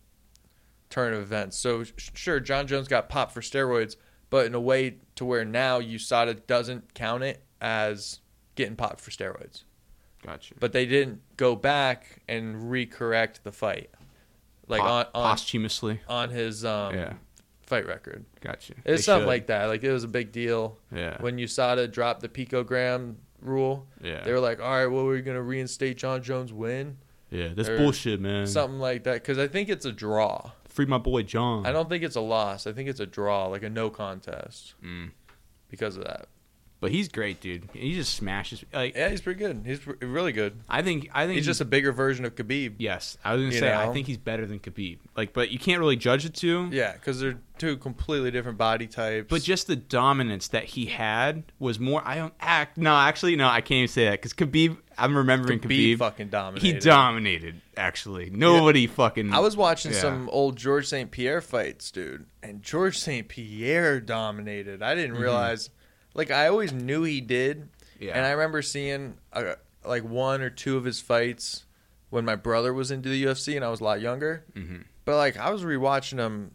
[SPEAKER 2] turn of events. So sure, John Jones got popped for steroids, but in a way to where now USADA doesn't count it as getting popped for steroids.
[SPEAKER 1] Gotcha.
[SPEAKER 2] But they didn't go back and recorrect the fight, like on
[SPEAKER 1] posthumously.
[SPEAKER 2] on his fight record.
[SPEAKER 1] Gotcha.
[SPEAKER 2] It was
[SPEAKER 1] They
[SPEAKER 2] something
[SPEAKER 1] should.
[SPEAKER 2] like that. Like, it was a big deal
[SPEAKER 1] Yeah.
[SPEAKER 2] when USADA dropped the picogram rule.
[SPEAKER 1] Yeah.
[SPEAKER 2] They were like, all right, well, we're going to reinstate John Jones' win.
[SPEAKER 1] Yeah. That's
[SPEAKER 2] or
[SPEAKER 1] bullshit, man.
[SPEAKER 2] Something like that. Because I think it's a draw.
[SPEAKER 1] Free my boy John.
[SPEAKER 2] I don't think it's a loss. I think it's a draw, like a no contest
[SPEAKER 1] Mm.
[SPEAKER 2] because of that.
[SPEAKER 1] But he's great, dude. He just smashes. Like,
[SPEAKER 2] Yeah, he's pretty good. He's really good.
[SPEAKER 1] I think
[SPEAKER 2] He's just a bigger version of Khabib.
[SPEAKER 1] Yes, I was gonna
[SPEAKER 2] You
[SPEAKER 1] say I
[SPEAKER 2] know?
[SPEAKER 1] think he's better than Khabib. Like, but you can't really judge the two.
[SPEAKER 2] Yeah, because they're two completely different body types.
[SPEAKER 1] But just the dominance that he had was more. I can't even say that because Khabib. I'm remembering Khabib.
[SPEAKER 2] fucking dominated.
[SPEAKER 1] He dominated. Actually, nobody fucking.
[SPEAKER 2] I was watching
[SPEAKER 1] Yeah.
[SPEAKER 2] some old George St. Pierre fights, dude, and George St. Pierre dominated. I didn't realize. Like, I always knew he did.
[SPEAKER 1] Yeah.
[SPEAKER 2] And I remember seeing like one or two of his fights when my brother was into the UFC and I was a lot younger.
[SPEAKER 1] Mhm.
[SPEAKER 2] But like, I was rewatching him,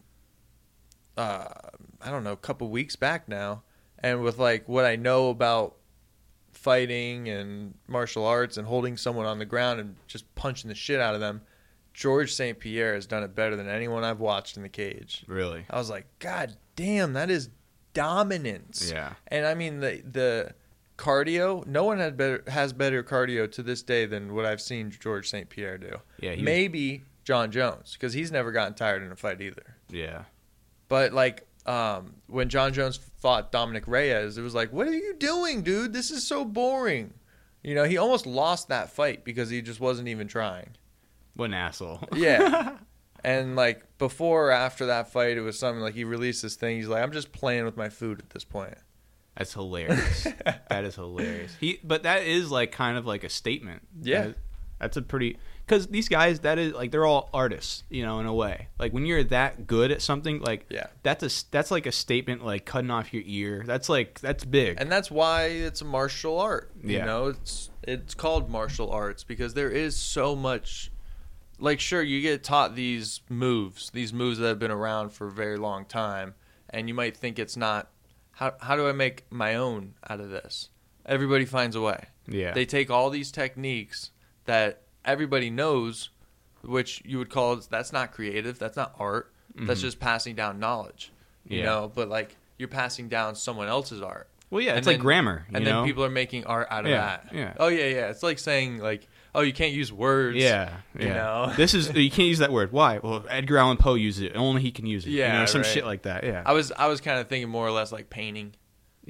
[SPEAKER 2] I don't know, a couple weeks back now, and with like what I know about fighting and martial arts and holding someone on the ground and just punching the shit out of them, George St. Pierre has done it better than anyone I've watched in the cage.
[SPEAKER 1] Really.
[SPEAKER 2] I was like, God damn, that is dominance.
[SPEAKER 1] Yeah.
[SPEAKER 2] And I mean the cardio, no one has better cardio to this day than what I've seen George St. Pierre do.
[SPEAKER 1] Yeah.
[SPEAKER 2] Maybe John Jones, because he's never gotten tired in a fight either.
[SPEAKER 1] Yeah.
[SPEAKER 2] But like when John Jones fought Dominic Reyes, it was like, what are you doing, dude? This is so boring. You know, he almost lost that fight because he just wasn't even trying.
[SPEAKER 1] What an asshole.
[SPEAKER 2] Yeah. And like before or after that fight, it was something like he released this thing. He's like, I'm just playing with my food at this point.
[SPEAKER 1] That's hilarious. That is hilarious. But that is like kind of like a statement.
[SPEAKER 2] Yeah.
[SPEAKER 1] That's a pretty, because these guys, that is like, they're all artists, you know, in a way. Like when you're that good at something, like
[SPEAKER 2] Yeah.
[SPEAKER 1] that's like a statement, like cutting off your ear. That's big.
[SPEAKER 2] And that's why it's a martial art. You
[SPEAKER 1] Yeah.
[SPEAKER 2] know, it's called martial arts because there is so much. Like, sure, you get taught these moves that have been around for a very long time, and you might think it's not. How do I make my own out of this? Everybody finds a way.
[SPEAKER 1] Yeah.
[SPEAKER 2] They take all these techniques that everybody knows, which you would call that's not creative, that's not art, that's just passing down knowledge. You
[SPEAKER 1] Yeah.
[SPEAKER 2] know, but like you're passing down someone else's art.
[SPEAKER 1] Well, yeah,
[SPEAKER 2] And
[SPEAKER 1] it's like
[SPEAKER 2] then-
[SPEAKER 1] grammar.
[SPEAKER 2] And
[SPEAKER 1] you know?
[SPEAKER 2] then people are making art out of
[SPEAKER 1] Yeah,
[SPEAKER 2] that.
[SPEAKER 1] yeah.
[SPEAKER 2] Oh yeah. It's like saying like, oh, you can't use words.
[SPEAKER 1] Yeah,
[SPEAKER 2] You know?
[SPEAKER 1] you can't use that word. Why? Well, Edgar Allan Poe used it. Only he can use it.
[SPEAKER 2] Yeah,
[SPEAKER 1] you know, some
[SPEAKER 2] right.
[SPEAKER 1] shit like that. Yeah,
[SPEAKER 2] I was kind of thinking more or less like painting.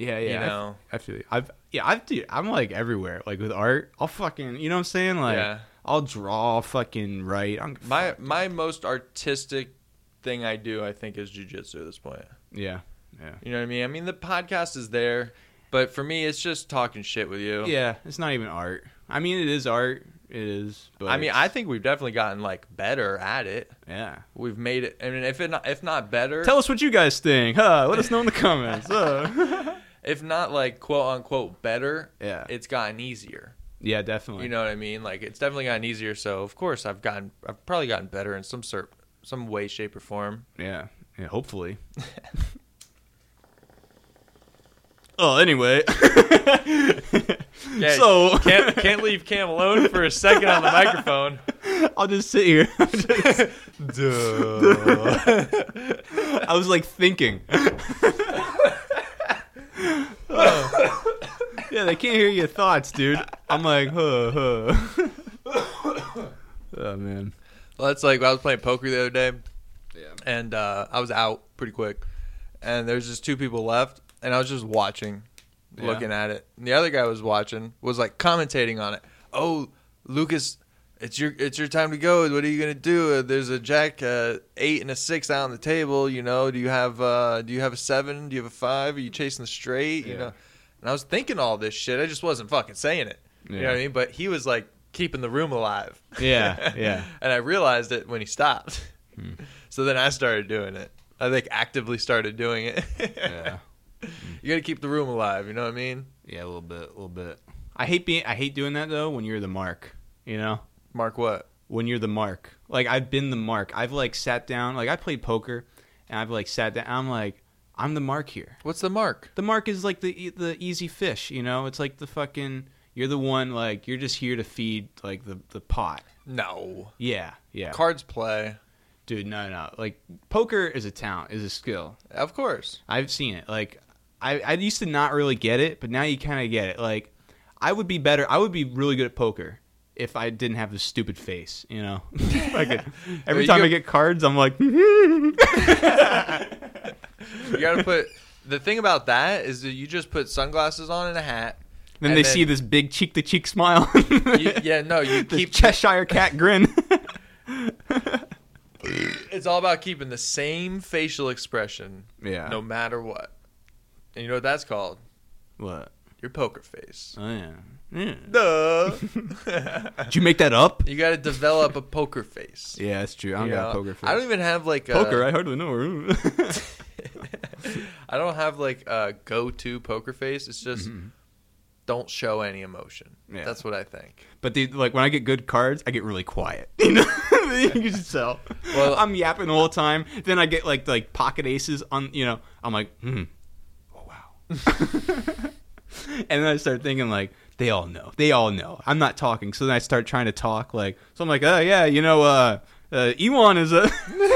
[SPEAKER 1] Yeah,
[SPEAKER 2] You know?
[SPEAKER 1] I feel you. I'm like everywhere. Like with art, I'll fucking, you know what I'm saying? Like,
[SPEAKER 2] Yeah.
[SPEAKER 1] I'll draw, fucking write.
[SPEAKER 2] My most artistic thing I do, I think, is jiu-jitsu at this point.
[SPEAKER 1] Yeah.
[SPEAKER 2] You know what I mean? I mean, the podcast is there, but for me, it's just talking shit with you.
[SPEAKER 1] Yeah, it's not even art. I mean, it is art. It is. But
[SPEAKER 2] I mean, I think we've definitely gotten like better at it.
[SPEAKER 1] Yeah.
[SPEAKER 2] We've made it. I mean, if not better,
[SPEAKER 1] Tell us what you guys think. Let us know in the comments.
[SPEAKER 2] if not like quote unquote better,
[SPEAKER 1] Yeah.
[SPEAKER 2] it's gotten easier.
[SPEAKER 1] Yeah, definitely.
[SPEAKER 2] You know what I mean? Like it's definitely gotten easier. So of course I've probably gotten better in some way, shape, or form.
[SPEAKER 1] Yeah. Yeah. Hopefully. Oh, anyway.
[SPEAKER 2] Yeah,
[SPEAKER 1] So
[SPEAKER 2] can't leave Cam alone for a second on the microphone.
[SPEAKER 1] I'll just sit here.
[SPEAKER 2] Duh.
[SPEAKER 1] I was like thinking. Yeah, they can't hear your thoughts, dude. I'm like, huh. Oh man.
[SPEAKER 2] Well, that's like I was playing poker the other day.
[SPEAKER 1] Yeah.
[SPEAKER 2] And I was out pretty quick, and there's just 2 people left, and I was just watching, looking at it. And the other guy was watching, was like commentating on it. Oh, Lucas, it's your time to go. What are you gonna do? There's a jack, 8 and a 6 out on the table. You know, do you have a 7? Do you have a 5? Are you chasing the straight? You
[SPEAKER 1] Yeah.
[SPEAKER 2] know. And I was thinking all this shit. I just wasn't fucking saying it. You know what I mean? But he was like keeping the room alive.
[SPEAKER 1] Yeah.
[SPEAKER 2] And I realized it when he stopped. So then I started doing it. I think actively started doing it.
[SPEAKER 1] Yeah.
[SPEAKER 2] You got to keep the room alive. You know what I mean?
[SPEAKER 1] Yeah, a little bit. I hate doing that though when you're the mark, you know?
[SPEAKER 2] Mark what?
[SPEAKER 1] When you're the mark. Like I've been the mark. I've like sat down, like I played poker and I've like sat down. I'm like, I'm the mark here.
[SPEAKER 2] What's the mark?
[SPEAKER 1] The mark is like the easy fish, you know? It's like the fucking, you're the one, like you're just here to feed like the pot.
[SPEAKER 2] No.
[SPEAKER 1] Yeah.
[SPEAKER 2] Cards play.
[SPEAKER 1] Dude, no. Like poker is a talent, is a skill.
[SPEAKER 2] Of course.
[SPEAKER 1] I've seen it. Like I used to not really get it, but now you kind of get it. Like I would be really good at poker if I didn't have this stupid face, you know? Every time I get cards, I'm like
[SPEAKER 2] You got to put the thing about that is that you just put sunglasses on and a hat.
[SPEAKER 1] Then they see this big cheek-to-cheek smile.
[SPEAKER 2] You
[SPEAKER 1] The
[SPEAKER 2] keep
[SPEAKER 1] Cheshire Cat grin.
[SPEAKER 2] It's all about keeping the same facial expression,
[SPEAKER 1] Yeah.
[SPEAKER 2] no matter what. And you know what that's called?
[SPEAKER 1] What?
[SPEAKER 2] Your poker face.
[SPEAKER 1] Oh, yeah.
[SPEAKER 2] Duh.
[SPEAKER 1] Did you make that up?
[SPEAKER 2] You got to develop a poker face.
[SPEAKER 1] Yeah, that's true. I don't
[SPEAKER 2] You
[SPEAKER 1] got a
[SPEAKER 2] know?
[SPEAKER 1] poker face.
[SPEAKER 2] I don't even have like a
[SPEAKER 1] Poker, I hardly know her.
[SPEAKER 2] I don't have like a go-to poker face. It's just don't show any emotion.
[SPEAKER 1] Yeah.
[SPEAKER 2] That's what I think.
[SPEAKER 1] But like when I get good cards, I get really quiet. You know, you can just tell.
[SPEAKER 2] Well-
[SPEAKER 1] I'm yapping the whole time. Then I get like pocket aces on. You know, I'm like, oh wow. And then I start thinking like, they all know. I'm not talking. So then I start trying to talk like. So I'm like, oh yeah, you know, Ewan is a.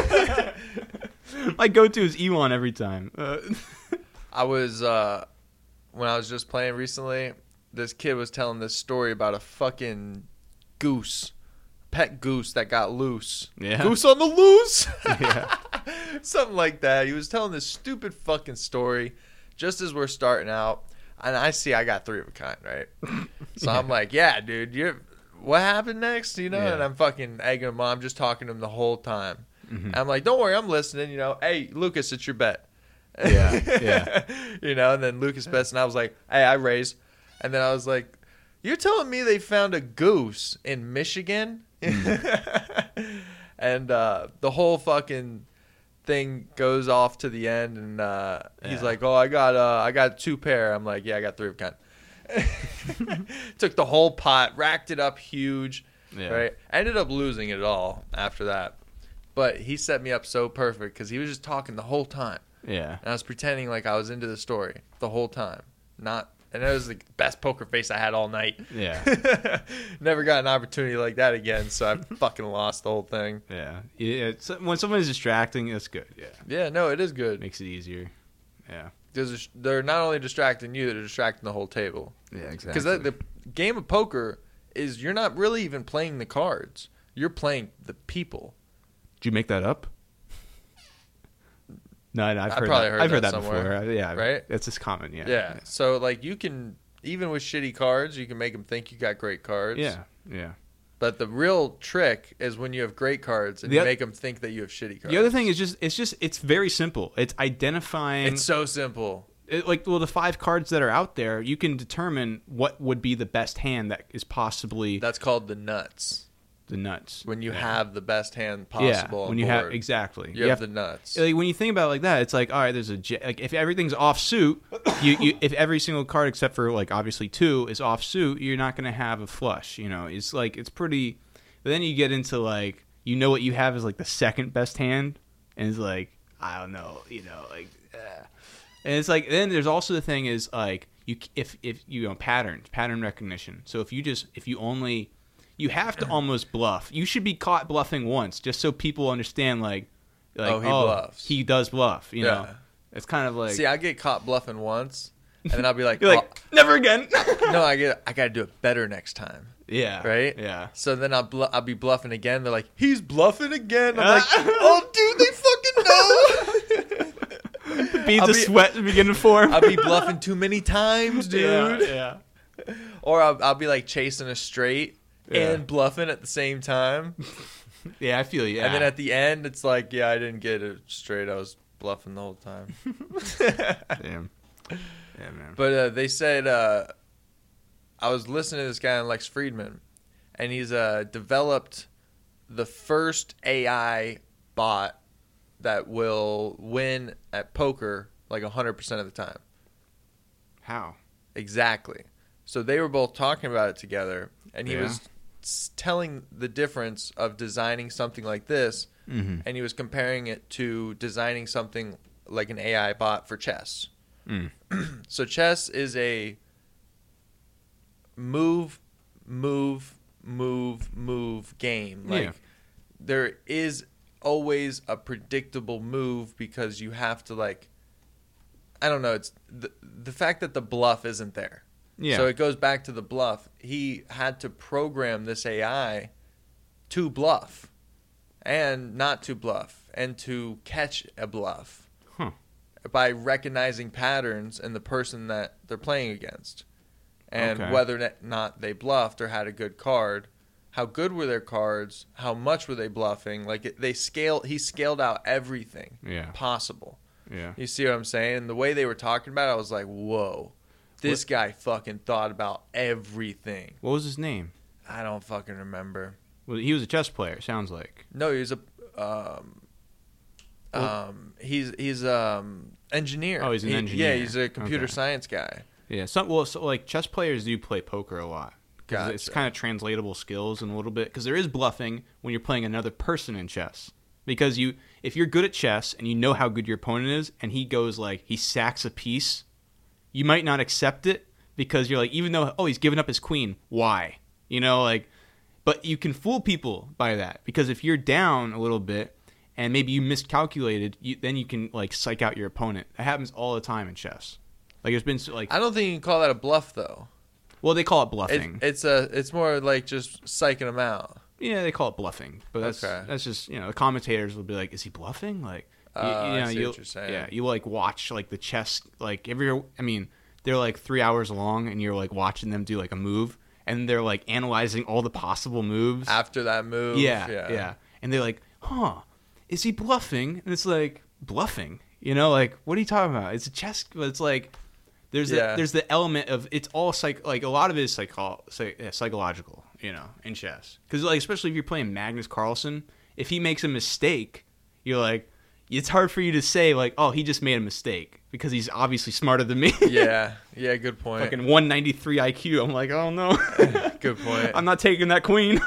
[SPEAKER 1] My go-to is Ewan every time.
[SPEAKER 2] I was when I was just playing recently, this kid was telling this story about a fucking pet goose that got loose.
[SPEAKER 1] Yeah.
[SPEAKER 2] Goose on the loose?
[SPEAKER 1] Yeah.
[SPEAKER 2] Something like that. He was telling this stupid fucking story just as we're starting out. And I got 3 of a kind, right? So I'm like, yeah, dude, what happened next? You know,
[SPEAKER 1] Yeah.
[SPEAKER 2] and I'm fucking egging him on. I'm just talking to him the whole time. And I'm like, don't worry, I'm listening. You know, hey, Lucas, it's your bet.
[SPEAKER 1] Yeah.
[SPEAKER 2] You know, and then Lucas bets, and I was like, hey, I raise. And then I was like, you're telling me they found a goose in Michigan? And the whole fucking thing goes off to the end, and he's like, oh, I got 2 pair. I'm like, yeah, I got 3 of a kind. Took the whole pot, racked it up huge.
[SPEAKER 1] Yeah.
[SPEAKER 2] Right? I ended up losing it all after that. But he set me up so perfect because he was just talking the whole time.
[SPEAKER 1] Yeah.
[SPEAKER 2] And I was pretending like I was into the story the whole time. And it was the best poker face I had all night.
[SPEAKER 1] Yeah.
[SPEAKER 2] Never got an opportunity like that again, so I fucking lost the whole thing.
[SPEAKER 1] Yeah. When someone's distracting, that's good. Yeah.
[SPEAKER 2] Yeah, no, it is good.
[SPEAKER 1] Makes it easier. Yeah.
[SPEAKER 2] Because they're not only distracting you, they're distracting the whole table.
[SPEAKER 1] Yeah, exactly.
[SPEAKER 2] Because the game of poker is you're not really even playing the cards. You're playing the people.
[SPEAKER 1] Did you make that up? No, I've heard
[SPEAKER 2] probably
[SPEAKER 1] that. I've heard that
[SPEAKER 2] somewhere,
[SPEAKER 1] before. Yeah,
[SPEAKER 2] right?
[SPEAKER 1] It's just common. Yeah.
[SPEAKER 2] Yeah. So like you can, even with shitty cards, you can make them think you got great cards.
[SPEAKER 1] Yeah. Yeah.
[SPEAKER 2] But the real trick is when you have great cards and you make them think that you have shitty cards.
[SPEAKER 1] The other thing is it's very simple. It's identifying.
[SPEAKER 2] It's so simple.
[SPEAKER 1] The 5 cards that are out there, you can determine what would be the best hand that is possibly
[SPEAKER 2] That's called the nuts.
[SPEAKER 1] the nuts.
[SPEAKER 2] When you have the best hand possible.
[SPEAKER 1] Yeah, when
[SPEAKER 2] on
[SPEAKER 1] you
[SPEAKER 2] board,
[SPEAKER 1] have exactly.
[SPEAKER 2] you have the nuts.
[SPEAKER 1] Like, when you think about it like that, it's like, all right, there's like if everything's off suit, you if every single card except for like obviously 2 is off suit, you're not going to have a flush, you know. It's like it's pretty. But then you get into like what you have is like the second best hand, and it's like I don't know, like. And it's like then there's also the thing is like if pattern recognition. So if you have to almost bluff. You should be caught bluffing once just so people understand like
[SPEAKER 2] he bluffs.
[SPEAKER 1] He does bluff, you know. It's kind of like
[SPEAKER 2] See, I get caught bluffing once and then I'll be like,
[SPEAKER 1] you're like never again.
[SPEAKER 2] No, I got to do it better next time.
[SPEAKER 1] Yeah.
[SPEAKER 2] Right?
[SPEAKER 1] Yeah.
[SPEAKER 2] So then I'll be bluffing again. They're like, he's bluffing again. I'm like, oh, dude, they fucking know.
[SPEAKER 1] Beads of sweat begin to form.
[SPEAKER 2] I'll be bluffing too many times, dude.
[SPEAKER 1] Yeah.
[SPEAKER 2] Or I'll be like chasing a straight and bluffing at the same time.
[SPEAKER 1] Yeah, I feel you. Yeah.
[SPEAKER 2] And then at the end, it's like, yeah, I didn't get it straight. I was bluffing the whole time.
[SPEAKER 1] Damn. Yeah, man.
[SPEAKER 2] But they said, I was listening to this guy, Lex Friedman, and he's developed the first AI bot that will win at poker like 100% of the time.
[SPEAKER 1] How?
[SPEAKER 2] Exactly. So they were both talking about it together, and he was telling the difference of designing something like this, and he was comparing it to designing something like an AI bot for chess. So chess is a move game. Like there is always a predictable move because you have to like, I don't know, it's the fact that the bluff isn't there.
[SPEAKER 1] Yeah.
[SPEAKER 2] So it goes back to the bluff. He had to program this AI to bluff and not to bluff and to catch a bluff by recognizing patterns in the person that they're playing against and whether or not they bluffed or had a good card. How good were their cards? How much were they bluffing? Like he scaled out everything possible.
[SPEAKER 1] Yeah.
[SPEAKER 2] You see what I'm saying? And the way they were talking about it, I was like, whoa. This guy fucking thought about everything.
[SPEAKER 1] What was his name?
[SPEAKER 2] I don't fucking remember.
[SPEAKER 1] Well, he was a chess player, sounds like.
[SPEAKER 2] No, he's a he's engineer.
[SPEAKER 1] Oh, he's an engineer.
[SPEAKER 2] Yeah, he's a computer science guy.
[SPEAKER 1] Yeah, so like chess players do play poker a lot. Because it's kind of translatable skills in a little bit. Because there is bluffing when you're playing another person in chess. Because if you're good at chess and you know how good your opponent is, and he goes like he sacks a piece, you might not accept it because you're like, even though he's given up his queen, why? You know, like, but you can fool people by that because if you're down a little bit and maybe you miscalculated, then you can like psych out your opponent. That happens all the time in chess. Like there's been like
[SPEAKER 2] I don't think you can call that a bluff though.
[SPEAKER 1] Well, they call it bluffing.
[SPEAKER 2] It's more like just psyching them out.
[SPEAKER 1] Yeah, they call it bluffing, but that's just the commentators will be like, is he bluffing? Like,
[SPEAKER 2] I see what you're saying.
[SPEAKER 1] Yeah, you like watch like the chess like they're like 3 hours long, and you're like watching them do like a move, and they're like analyzing all the possible moves
[SPEAKER 2] after that move.
[SPEAKER 1] Yeah, and they're like, is he bluffing? And it's like bluffing, like what are you talking about? It's a chess, but it's like. There's the element of it's all like a lot of it is psychological, in chess. Because like especially if you're playing Magnus Carlsen, if he makes a mistake, you're like, it's hard for you to say like, oh, he just made a mistake because he's obviously smarter than me.
[SPEAKER 2] Yeah, good point.
[SPEAKER 1] Fucking 193 IQ. I'm like, oh no.
[SPEAKER 2] Good point.
[SPEAKER 1] I'm not taking that queen.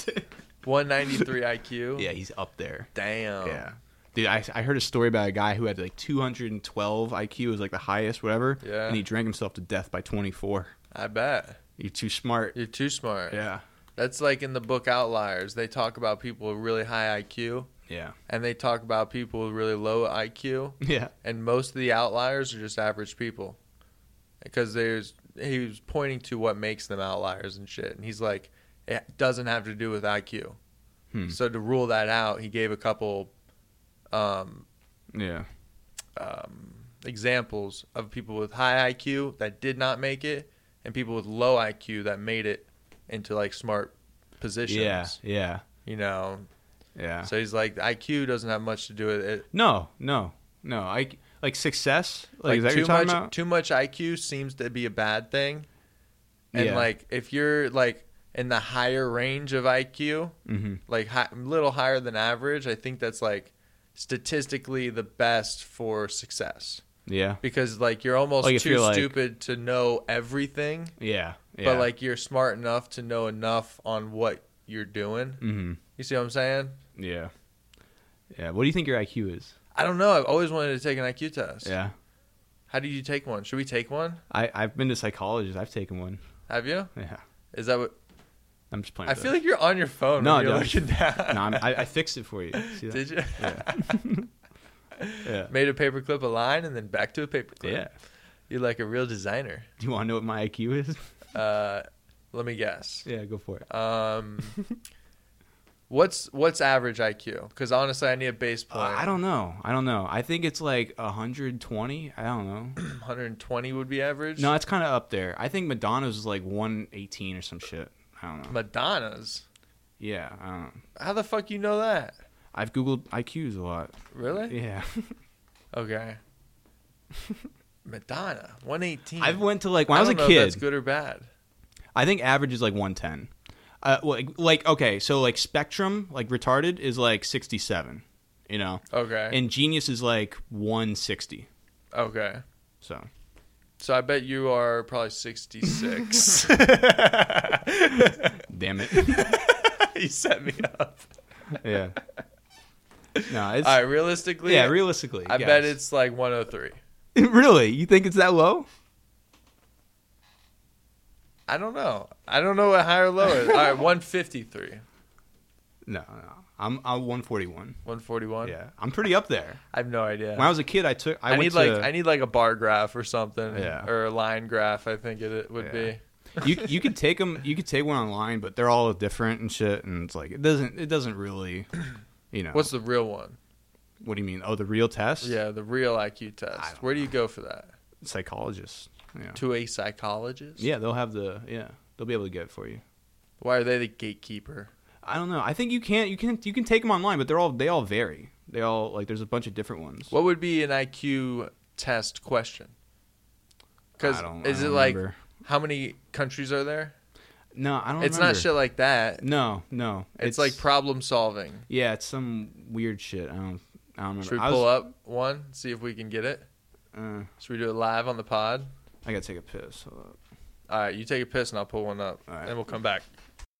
[SPEAKER 2] 193 IQ.
[SPEAKER 1] Yeah, he's up there.
[SPEAKER 2] Damn.
[SPEAKER 1] Yeah. Dude, I heard a story about a guy who had like 212 IQ, was like the highest, whatever.
[SPEAKER 2] Yeah.
[SPEAKER 1] And he drank himself to death by 24.
[SPEAKER 2] I bet.
[SPEAKER 1] You're too smart.
[SPEAKER 2] You're too smart.
[SPEAKER 1] Yeah.
[SPEAKER 2] That's like in the book Outliers. They talk about people with really high IQ.
[SPEAKER 1] Yeah.
[SPEAKER 2] And they talk about people with really low IQ.
[SPEAKER 1] Yeah.
[SPEAKER 2] And most of the outliers are just average people. Because he was pointing to what makes them outliers and shit. And he's like, it doesn't have to do with IQ. So to rule that out, he gave a couple examples of people with high IQ that did not make it, and people with low IQ that made it into like smart positions.
[SPEAKER 1] Yeah.
[SPEAKER 2] You know.
[SPEAKER 1] Yeah.
[SPEAKER 2] So he's like, IQ doesn't have much to do with it.
[SPEAKER 1] No. I like success. Like, is that what
[SPEAKER 2] too
[SPEAKER 1] you're talking
[SPEAKER 2] much
[SPEAKER 1] about?
[SPEAKER 2] too much IQ seems to be a bad thing. And
[SPEAKER 1] Yeah.
[SPEAKER 2] like if you're like in the higher range of IQ, like a little higher than average, I think that's like statistically the best for success.
[SPEAKER 1] Yeah.
[SPEAKER 2] Because like you're almost
[SPEAKER 1] Like, if
[SPEAKER 2] too
[SPEAKER 1] you're, like-
[SPEAKER 2] stupid to know everything,
[SPEAKER 1] Yeah.
[SPEAKER 2] but like you're smart enough to know enough on what you're doing.
[SPEAKER 1] Mm-hmm.
[SPEAKER 2] You see what I'm saying?
[SPEAKER 1] Yeah. Yeah. What do you think your IQ is?
[SPEAKER 2] I don't know. I've always wanted to take an IQ test.
[SPEAKER 1] Yeah.
[SPEAKER 2] How do you take one? Should we take one?
[SPEAKER 1] I've been to psychologists. I've taken one.
[SPEAKER 2] Have you?
[SPEAKER 1] Yeah.
[SPEAKER 2] Is that what?
[SPEAKER 1] I'm just playing.
[SPEAKER 2] I feel like you're on your phone.
[SPEAKER 1] No,
[SPEAKER 2] when you're
[SPEAKER 1] dude.
[SPEAKER 2] looking down.
[SPEAKER 1] No, I fixed it for you. See that?
[SPEAKER 2] Did you?
[SPEAKER 1] Yeah. Yeah.
[SPEAKER 2] Made a paperclip a line and then back to a paperclip.
[SPEAKER 1] Yeah.
[SPEAKER 2] You're like a real designer.
[SPEAKER 1] Do you want to know what my IQ is?
[SPEAKER 2] Let me guess.
[SPEAKER 1] Yeah, go for it.
[SPEAKER 2] What's average IQ? Because honestly, I need a base point.
[SPEAKER 1] I don't know. I think it's like 120. I don't know.
[SPEAKER 2] 120 would be average.
[SPEAKER 1] No, it's kind of up there. I think Madonna's is like 118 or some shit. I don't know.
[SPEAKER 2] Madonna's.
[SPEAKER 1] Yeah, I don't know.
[SPEAKER 2] How the fuck you know that?
[SPEAKER 1] I've Googled IQs a lot.
[SPEAKER 2] Really?
[SPEAKER 1] Yeah.
[SPEAKER 2] Okay. Madonna, 118.
[SPEAKER 1] I've went to like when I was a
[SPEAKER 2] don't know if that's
[SPEAKER 1] kid.
[SPEAKER 2] good or bad.
[SPEAKER 1] I think average is like 110. Like okay, so like spectrum, like retarded is like 67. You know.
[SPEAKER 2] Okay.
[SPEAKER 1] And genius is like 160.
[SPEAKER 2] Okay.
[SPEAKER 1] So.
[SPEAKER 2] So I bet you are probably 66.
[SPEAKER 1] Damn it.
[SPEAKER 2] You set me up.
[SPEAKER 1] Yeah. No, it's
[SPEAKER 2] All right, realistically.
[SPEAKER 1] yeah. Realistically,
[SPEAKER 2] I bet it's like 103.
[SPEAKER 1] really. You think it's that low?
[SPEAKER 2] I don't know. I don't know what high or low is. All right, 153.
[SPEAKER 1] No. I'm 141.
[SPEAKER 2] 141.
[SPEAKER 1] Yeah, I'm pretty up there.
[SPEAKER 2] I have no idea.
[SPEAKER 1] When I was a kid, I
[SPEAKER 2] need like a bar graph or something.
[SPEAKER 1] Yeah.
[SPEAKER 2] Or a line graph. I think it would be.
[SPEAKER 1] you could take them. You could take one online, but they're all different and shit. And it's like it doesn't really, you know.
[SPEAKER 2] What's the real one?
[SPEAKER 1] What do you mean? Oh, the real test?
[SPEAKER 2] Yeah, the real IQ test. Where do you go for that?
[SPEAKER 1] Psychologist. Yeah.
[SPEAKER 2] To a psychologist?
[SPEAKER 1] Yeah, they'll be able to get it for you.
[SPEAKER 2] Why are they the gatekeeper?
[SPEAKER 1] I don't know. I think you can take them online, but they all vary. They all like there's a bunch of different ones.
[SPEAKER 2] What would be an IQ test question? Because
[SPEAKER 1] I don't
[SPEAKER 2] like
[SPEAKER 1] remember.
[SPEAKER 2] how many countries are there?
[SPEAKER 1] No, I don't.
[SPEAKER 2] It's
[SPEAKER 1] remember.
[SPEAKER 2] not shit like that.
[SPEAKER 1] No.
[SPEAKER 2] It's like problem solving.
[SPEAKER 1] Yeah, it's some weird shit. I don't remember.
[SPEAKER 2] Should we pull up one? See if we can get it. Should we do it live on the pod?
[SPEAKER 1] I gotta take a piss. Hold up.
[SPEAKER 2] All right, you take a piss and I'll pull one up,
[SPEAKER 1] All right.
[SPEAKER 2] and we'll come back.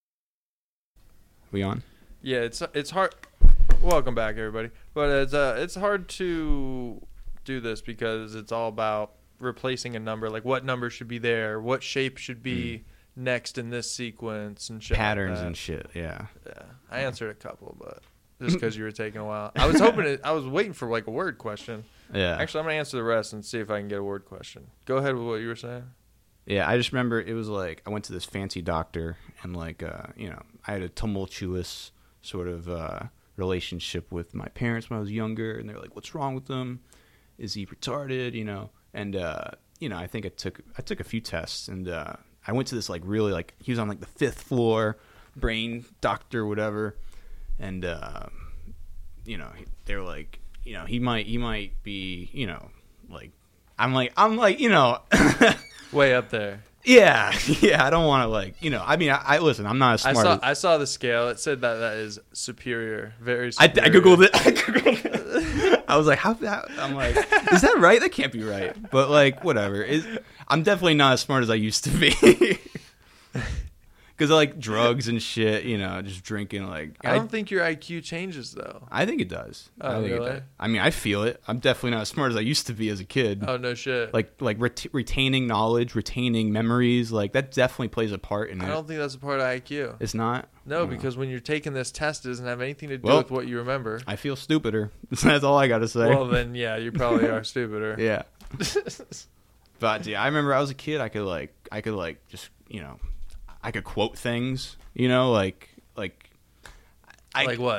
[SPEAKER 1] We on?
[SPEAKER 2] Yeah, it's hard. Welcome back, everybody. But it's hard to do this because it's all about replacing a number. Like what number should be there, what shape should be next in this sequence, and shit.
[SPEAKER 1] Patterns
[SPEAKER 2] like that.
[SPEAKER 1] and shit. Yeah.
[SPEAKER 2] Yeah, I answered a couple, but just because you were taking a while, I was hoping I was waiting for like a word question.
[SPEAKER 1] Yeah.
[SPEAKER 2] Actually, I'm gonna answer the rest and see if I can get a word question. Go ahead with what you were saying.
[SPEAKER 1] Yeah, I just remember it was like I went to this fancy doctor and like I had a tumultuous sort of relationship with my parents when I was younger, and they're like, "What's wrong with him? Is he retarded?" And I think I took a few tests, and I went to this like really like he was on like the 5th floor brain doctor, whatever, and they're like, he might be, like I'm like
[SPEAKER 2] Way up there.
[SPEAKER 1] Yeah, I don't want to I listen, I'm not as smart.
[SPEAKER 2] I saw the scale. It said that is superior, very
[SPEAKER 1] I
[SPEAKER 2] superior.
[SPEAKER 1] googled it. I was like, how that? I'm like, is that right? That can't be right. But like, whatever. I'm definitely not as smart as I used to be. Because I like drugs and shit, just drinking. Like,
[SPEAKER 2] I don't think your IQ changes though.
[SPEAKER 1] I think it does.
[SPEAKER 2] Oh,
[SPEAKER 1] I think
[SPEAKER 2] really?
[SPEAKER 1] it does. I mean, I feel it. I'm definitely not as smart as I used to be as a kid.
[SPEAKER 2] Oh no shit.
[SPEAKER 1] Like retaining knowledge, retaining memories, like that definitely plays a part in it.
[SPEAKER 2] I don't think that's a part of IQ.
[SPEAKER 1] It's not.
[SPEAKER 2] No, because when you're taking this test, it doesn't have anything to do
[SPEAKER 1] Well,
[SPEAKER 2] with what you remember.
[SPEAKER 1] I feel stupider. That's all I got to say.
[SPEAKER 2] Well, then yeah, you probably are stupider.
[SPEAKER 1] Yeah. But yeah, I remember I was a kid. I could just I could quote things. Like
[SPEAKER 2] Like what?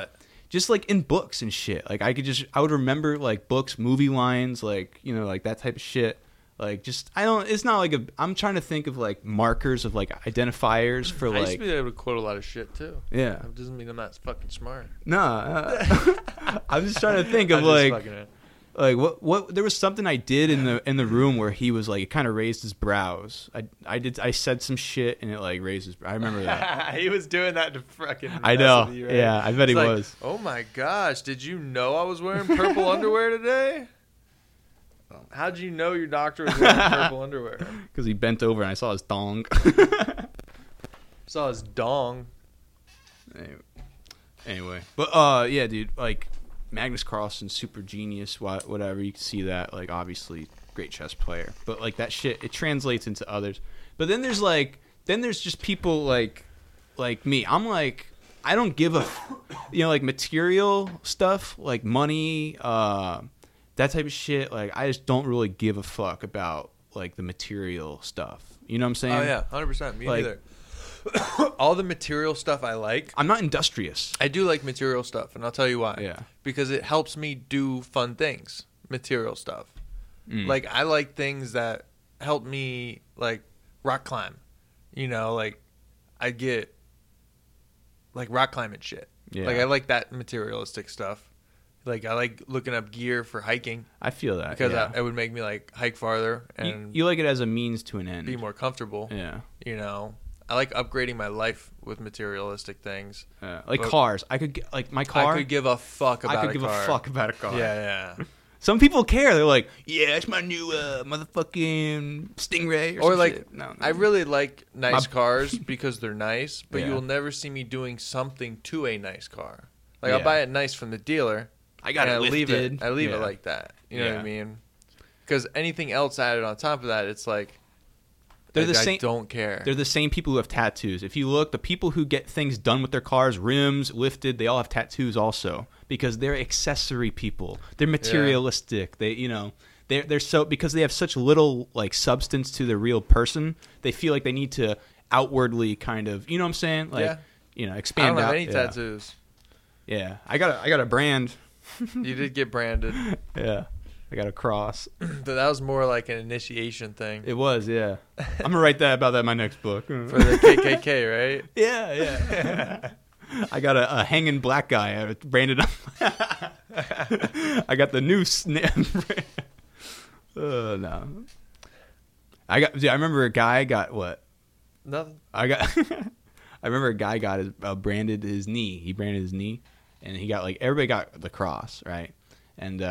[SPEAKER 1] just like in books and shit. Like I would remember like books, movie lines, like, you know, like that type of shit. Like just it's not like I'm trying to think of like markers of like identifiers for like.
[SPEAKER 2] I used to be able to quote a lot of shit too.
[SPEAKER 1] Yeah.
[SPEAKER 2] That doesn't mean I'm not fucking smart.
[SPEAKER 1] Nah, I'm just trying to think of like what there was something I did in the room where he was like, it kind of raised his brows. I said some shit and it like raised his. I remember that.
[SPEAKER 2] He was doing that to fucking.
[SPEAKER 1] I know.
[SPEAKER 2] You, right?
[SPEAKER 1] Yeah, I bet he
[SPEAKER 2] like,
[SPEAKER 1] was.
[SPEAKER 2] Oh my gosh! Did you know I was wearing purple underwear today? How'd you know your doctor was wearing purple underwear?
[SPEAKER 1] Because he bent over and I saw his thong.
[SPEAKER 2] Saw his dong.
[SPEAKER 1] Anyway, but yeah, dude, like Magnus Carlsen, super genius, whatever. You can see that, like, obviously great chess player, but like that shit, it translates into others. But then there's just people like me. I'm like, I don't give a, like material stuff, like money, that type of shit. Like, I just don't really give a fuck about like the material stuff. You know what I'm saying?
[SPEAKER 2] Oh yeah, 100%. Me neither. All the material stuff I like.
[SPEAKER 1] I'm not industrious.
[SPEAKER 2] I do like material stuff, and I'll tell you why.
[SPEAKER 1] Yeah.
[SPEAKER 2] Because it helps me do fun things. Material stuff. Like, I like things that help me, like, rock climb. You know, like, I get, like, rock climbing shit.
[SPEAKER 1] Yeah.
[SPEAKER 2] Like, I like that materialistic stuff. Like, I like looking up gear for hiking.
[SPEAKER 1] I feel that.
[SPEAKER 2] Because
[SPEAKER 1] yeah.
[SPEAKER 2] it would make me, like, hike farther and
[SPEAKER 1] you like it as a means to an end.
[SPEAKER 2] be more comfortable.
[SPEAKER 1] Yeah.
[SPEAKER 2] You know? I like upgrading my life with materialistic things.
[SPEAKER 1] Like cars. I could get, like, my car.
[SPEAKER 2] I could give a fuck about a car.
[SPEAKER 1] I could give a fuck about a car.
[SPEAKER 2] Yeah.
[SPEAKER 1] Some people care. They're like, yeah, it's my new motherfucking Stingray. Or some
[SPEAKER 2] like,
[SPEAKER 1] shit. No.
[SPEAKER 2] I really like nice cars because they're nice, but
[SPEAKER 1] Yeah.
[SPEAKER 2] you will never see me doing something to a nice car. Like,
[SPEAKER 1] Yeah.
[SPEAKER 2] I'll buy it nice from the dealer.
[SPEAKER 1] I got it lifted.
[SPEAKER 2] I leave
[SPEAKER 1] Yeah.
[SPEAKER 2] it like that. You know what
[SPEAKER 1] Yeah.
[SPEAKER 2] I mean? Because anything else added on top of that, it's like,
[SPEAKER 1] They're the same.
[SPEAKER 2] I don't care.
[SPEAKER 1] They're the same people who have tattoos. If you look, the people who get things done with their cars, rims, lifted, they all have tattoos also because they're accessory people. They're materialistic. They, they're so, because they have such little like substance to the real person, they feel like they need to outwardly kind of, you know what I'm saying? Like, expand
[SPEAKER 2] I don't have
[SPEAKER 1] out.
[SPEAKER 2] any tattoos.
[SPEAKER 1] Yeah. I got a brand.
[SPEAKER 2] You did get branded.
[SPEAKER 1] Yeah. I got a cross.
[SPEAKER 2] But that was more like an initiation thing.
[SPEAKER 1] It was, yeah. I'm going to write that about that in my next book.
[SPEAKER 2] For the KKK, right?
[SPEAKER 1] Yeah. I got a hanging black guy branded on. I got the new snap. No. I remember a guy got what?
[SPEAKER 2] Nothing.
[SPEAKER 1] I remember a guy got branded his knee. He branded his knee, and he got everybody got the cross, right? And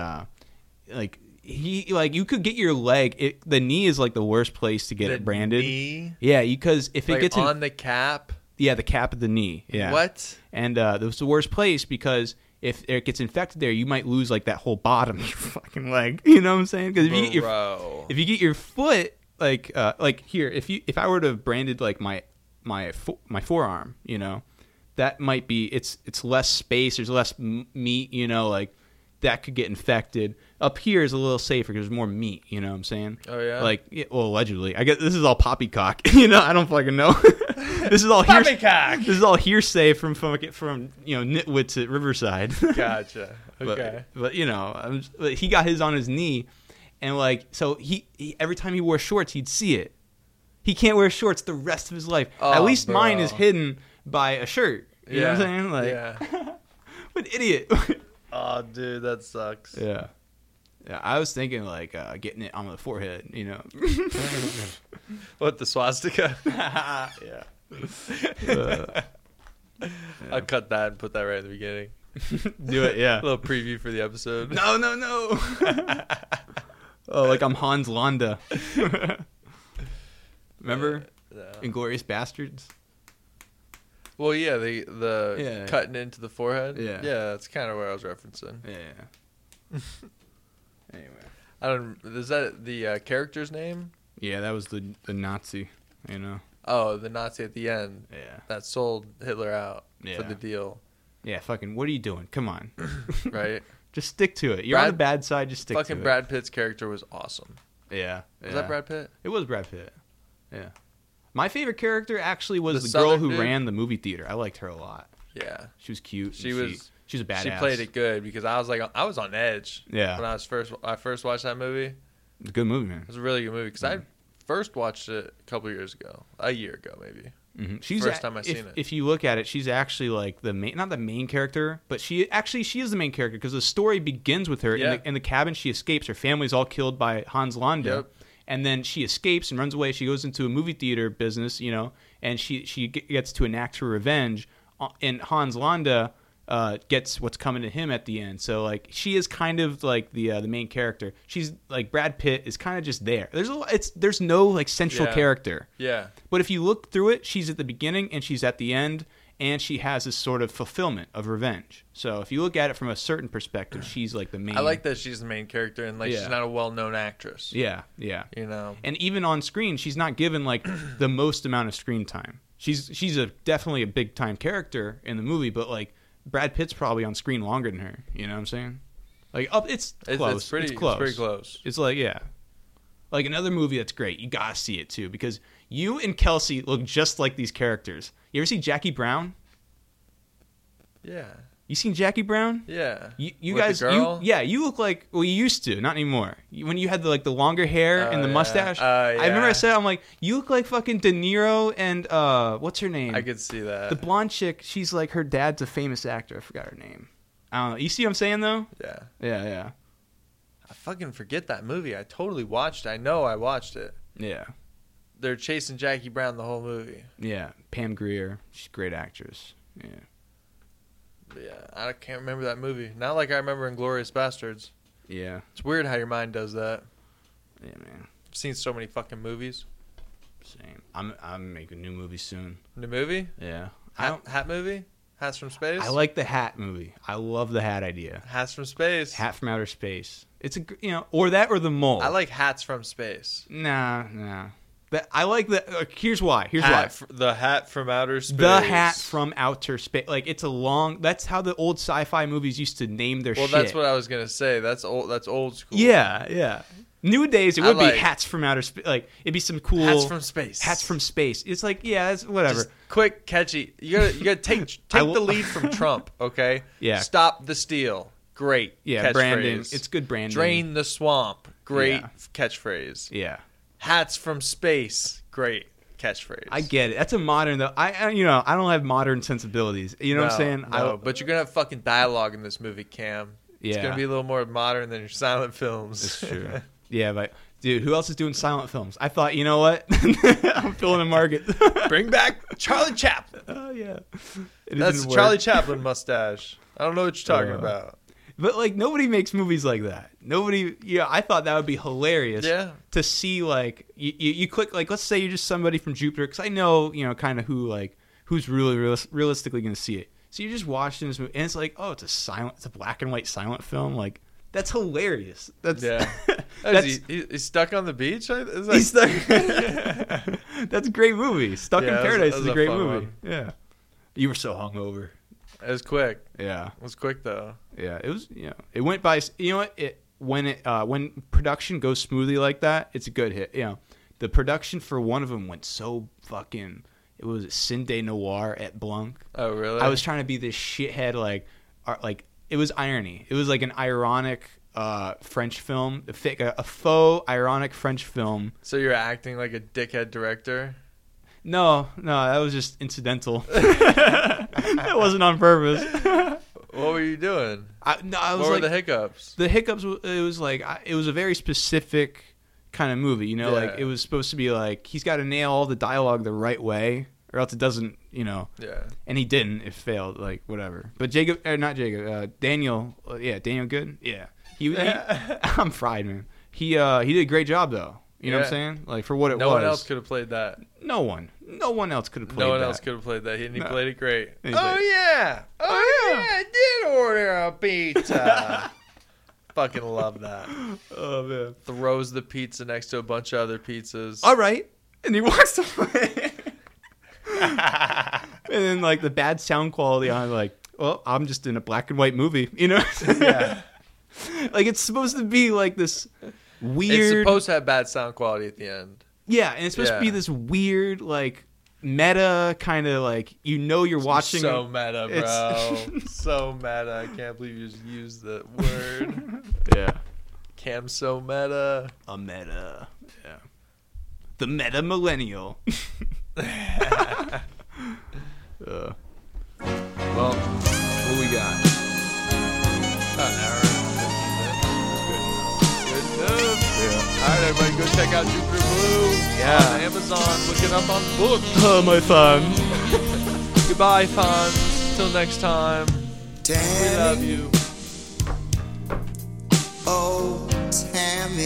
[SPEAKER 1] you could get your leg. The knee is like the worst place to get it branded.
[SPEAKER 2] Knee?
[SPEAKER 1] Yeah, because if it gets
[SPEAKER 2] on the cap.
[SPEAKER 1] Yeah, the cap of the knee. Yeah.
[SPEAKER 2] What?
[SPEAKER 1] And that was the worst place because if it gets infected there, you might lose like that whole bottom of your fucking leg. You know what I'm saying? Because if you get your foot like here, if I were to have branded like my forearm, that might be it's less space. There's less meat. Like that could get infected. Up here is a little safer because there's more meat. You know what I'm saying?
[SPEAKER 2] Oh yeah.
[SPEAKER 1] Allegedly, I guess this is all poppycock. I don't fucking know. This is all
[SPEAKER 2] poppycock.
[SPEAKER 1] This is all hearsay from nitwits at Riverside.
[SPEAKER 2] Gotcha. Okay.
[SPEAKER 1] But he got his on his knee, and so he every time he wore shorts, he'd see it. He can't wear shorts the rest of his life.
[SPEAKER 2] Oh,
[SPEAKER 1] At least
[SPEAKER 2] bro.
[SPEAKER 1] mine is hidden by a shirt. You know what I'm saying?
[SPEAKER 2] Yeah.
[SPEAKER 1] What an idiot.
[SPEAKER 2] Oh, dude, that sucks.
[SPEAKER 1] Yeah. Yeah, I was thinking getting it on the forehead,
[SPEAKER 2] What, the swastika?
[SPEAKER 1] Yeah.
[SPEAKER 2] I'll cut that and put that right at the beginning.
[SPEAKER 1] Do it, yeah.
[SPEAKER 2] A little preview for the episode.
[SPEAKER 1] No. Oh, like I'm Hans Landa. Remember? Inglourious Bastards?
[SPEAKER 2] Well, yeah, the
[SPEAKER 1] Yeah.
[SPEAKER 2] cutting into the forehead.
[SPEAKER 1] Yeah.
[SPEAKER 2] Yeah, that's kind of where I was referencing.
[SPEAKER 1] Yeah. Anyway.
[SPEAKER 2] Is that the character's name?
[SPEAKER 1] Yeah, that was the Nazi,
[SPEAKER 2] Oh, the Nazi at the end.
[SPEAKER 1] Yeah.
[SPEAKER 2] That sold Hitler out for
[SPEAKER 1] Yeah.
[SPEAKER 2] the deal.
[SPEAKER 1] Yeah, fucking, what are you doing? Come on.
[SPEAKER 2] Right?
[SPEAKER 1] Just stick to it. You're on the bad side, just stick to it.
[SPEAKER 2] Fucking Brad Pitt's character was awesome.
[SPEAKER 1] Yeah.
[SPEAKER 2] Was that Brad Pitt?
[SPEAKER 1] It was Brad Pitt. Yeah. My favorite character actually was
[SPEAKER 2] The
[SPEAKER 1] the girl
[SPEAKER 2] Southern
[SPEAKER 1] who
[SPEAKER 2] dude?
[SPEAKER 1] ran the movie theater. I liked her a lot.
[SPEAKER 2] Yeah.
[SPEAKER 1] She was cute.
[SPEAKER 2] She
[SPEAKER 1] and
[SPEAKER 2] was
[SPEAKER 1] She's a badass.
[SPEAKER 2] She played it good because I was on edge.
[SPEAKER 1] Yeah.
[SPEAKER 2] When I first watched that movie.
[SPEAKER 1] It's a good movie, man.
[SPEAKER 2] It was a really good movie because I first watched it a couple years ago, a year ago maybe.
[SPEAKER 1] Mm-hmm. She's
[SPEAKER 2] First time I seen it.
[SPEAKER 1] If you look at it, she's actually like not the main character, but she is the main character because the story begins with her in the cabin. She escapes. Her family's all killed by Hans Landa.
[SPEAKER 2] Yep.
[SPEAKER 1] And then she escapes and runs away. She goes into a movie theater business, and she gets to enact her revenge. And Hans Landa gets what's coming to him at the end. So like she is kind of like the main character. She's like Brad Pitt is kind of just there. There's no like central character.
[SPEAKER 2] Yeah.
[SPEAKER 1] But if you look through it, she's at the beginning and she's at the end, and she has this sort of fulfillment of revenge. So if you look at it from a certain perspective, she's like the main.
[SPEAKER 2] I like that she's the main character and like she's not a well-known actress.
[SPEAKER 1] Yeah. And even on screen, she's not given like the most amount of screen time. She's definitely a big time character in the movie, but like Brad Pitt's probably on screen longer than her. You know what I'm saying? Like it's close.
[SPEAKER 2] It's pretty close.
[SPEAKER 1] It's like like another movie that's great. You gotta see it too because you and Kelsey look just like these characters. You ever see Jackie Brown?
[SPEAKER 2] Yeah.
[SPEAKER 1] You seen Jackie Brown?
[SPEAKER 2] Yeah.
[SPEAKER 1] You
[SPEAKER 2] With
[SPEAKER 1] guys,
[SPEAKER 2] the girl?
[SPEAKER 1] you look like you used to, not anymore. When you had the longer hair and the mustache. I remember I said, I'm like, you look like fucking De Niro and what's her name?
[SPEAKER 2] I could see that.
[SPEAKER 1] The blonde chick. She's like her dad's a famous actor. I forgot her name. I don't know. You see what I'm saying though?
[SPEAKER 2] Yeah.
[SPEAKER 1] Yeah.
[SPEAKER 2] I fucking forget that movie. I totally watched it. I know I watched it.
[SPEAKER 1] Yeah.
[SPEAKER 2] They're chasing Jackie Brown the whole movie.
[SPEAKER 1] Yeah. Pam Grier. She's a great actress. Yeah.
[SPEAKER 2] But yeah, I can't remember that movie. Not like I remember Inglourious Bastards.
[SPEAKER 1] Yeah.
[SPEAKER 2] It's weird how your mind does that.
[SPEAKER 1] Yeah, man.
[SPEAKER 2] I've seen so many fucking movies.
[SPEAKER 1] Same. I'm making a new movie soon.
[SPEAKER 2] New movie?
[SPEAKER 1] Yeah.
[SPEAKER 2] Hat movie? Hats from Space?
[SPEAKER 1] I like the Hat movie. I love the Hat idea.
[SPEAKER 2] Hats from Space.
[SPEAKER 1] Hat from Outer Space. It's or that or the Mole.
[SPEAKER 2] I like Hats from Space.
[SPEAKER 1] Nah. I like the. Here's why.
[SPEAKER 2] The Hat from Outer Space.
[SPEAKER 1] The Hat from Outer Space. Like it's a long. That's how the old sci-fi movies used to name their shit.
[SPEAKER 2] Well, that's what I was gonna say. That's old school.
[SPEAKER 1] Yeah. Nowadays it would be Hats from Outer Space. Like it'd be some cool
[SPEAKER 2] Hats from Space.
[SPEAKER 1] Hats from Space. It's like it's whatever.
[SPEAKER 2] Just quick, catchy. You gotta take the lead from Trump. Okay.
[SPEAKER 1] Yeah.
[SPEAKER 2] Stop the steal. Great.
[SPEAKER 1] Yeah. Brandon. It's good branding.
[SPEAKER 2] Drain the swamp. Great catchphrase.
[SPEAKER 1] Yeah.
[SPEAKER 2] Hats from Space. Great catchphrase.
[SPEAKER 1] I get it. That's a modern though. I don't have modern sensibilities. You know what I'm saying?
[SPEAKER 2] No, but you're gonna have fucking dialogue in this movie, Cam.
[SPEAKER 1] Yeah.
[SPEAKER 2] It's gonna be a little more modern than your silent films.
[SPEAKER 1] That's true. Yeah, but dude, who else is doing silent films? I thought, you know what? I'm filling a market.
[SPEAKER 2] Bring back Charlie Chaplin.
[SPEAKER 1] Oh yeah.
[SPEAKER 2] That's Charlie Chaplin mustache. I don't know what you're talking about.
[SPEAKER 1] But like nobody makes movies like that. Nobody. I thought that would be hilarious.
[SPEAKER 2] Yeah.
[SPEAKER 1] To see like you click like let's say you're just somebody from Jupiter because I know kind of who's really realistically going to see it. So you're just watching this movie and it's like it's a black and white silent film. Like that's hilarious. That's
[SPEAKER 2] he's stuck on the beach.
[SPEAKER 1] He's stuck. That's a great movie. Stuck in Paradise is a great movie. One. Yeah. You were so hungover.
[SPEAKER 2] It was quick.
[SPEAKER 1] Yeah.
[SPEAKER 2] It was quick though.
[SPEAKER 1] Yeah, it was. It went by. You know what? When production goes smoothly like that, it's a good hit. The production for one of them went so fucking. It was Cine Noir at Blanc.
[SPEAKER 2] Oh really?
[SPEAKER 1] I was trying to be this shithead like it was irony. It was like an ironic French film, a faux ironic French film.
[SPEAKER 2] So you're acting like a dickhead director?
[SPEAKER 1] No, that was just incidental. That wasn't on purpose.
[SPEAKER 2] What were you doing?
[SPEAKER 1] What
[SPEAKER 2] were the hiccups?
[SPEAKER 1] The hiccups. It was like it was a very specific kind of movie. Like it was supposed to be like he's got to nail all the dialogue the right way, or else it doesn't. Yeah. And he didn't. It failed. Like whatever. But Daniel. Daniel Good. Yeah. I'm fried, man. He did a great job though. You know what I'm saying? Like for what it was.
[SPEAKER 2] No one else could have played that.
[SPEAKER 1] No one else could have played that.
[SPEAKER 2] No one else could have played that. He played it great.
[SPEAKER 1] Oh
[SPEAKER 2] yeah, I did order a pizza. Fucking love that.
[SPEAKER 1] Oh man.
[SPEAKER 2] Throws the pizza next to a bunch of other pizzas.
[SPEAKER 1] All right, and he walks away. And then like the bad sound quality on like, well, I'm just in a black and white movie,
[SPEAKER 2] Yeah.
[SPEAKER 1] Like it's supposed to be like this weird.
[SPEAKER 2] It's supposed to have bad sound quality at the end.
[SPEAKER 1] Yeah, and it's supposed to be this weird like meta kind of like you're watching.
[SPEAKER 2] So meta, bro. So meta. I can't believe you just used the word.
[SPEAKER 1] Yeah.
[SPEAKER 2] Cam so meta.
[SPEAKER 1] A meta. Yeah. The meta millennial.
[SPEAKER 2] Well, what we got? About an hour and 15 minutes. Good enough.
[SPEAKER 1] Yeah.
[SPEAKER 2] All right, everybody, go check out Jupiter Blue on Amazon. Look it up on books.
[SPEAKER 1] Oh, my fun.
[SPEAKER 2] Goodbye, fans. Till next time. We love you.
[SPEAKER 4] Oh, Tammy,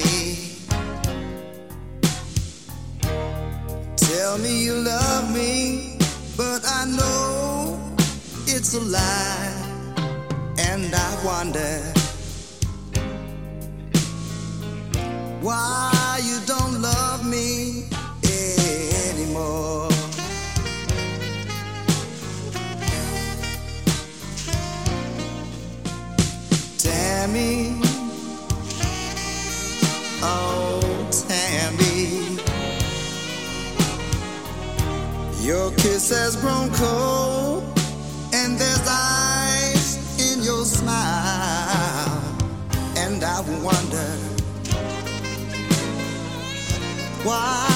[SPEAKER 4] tell me you love me, but I know it's a lie, and I wonder why you don't love me anymore. Tammy, oh Tammy, your kiss has grown cold, and there's ice in your smile, and I wonder why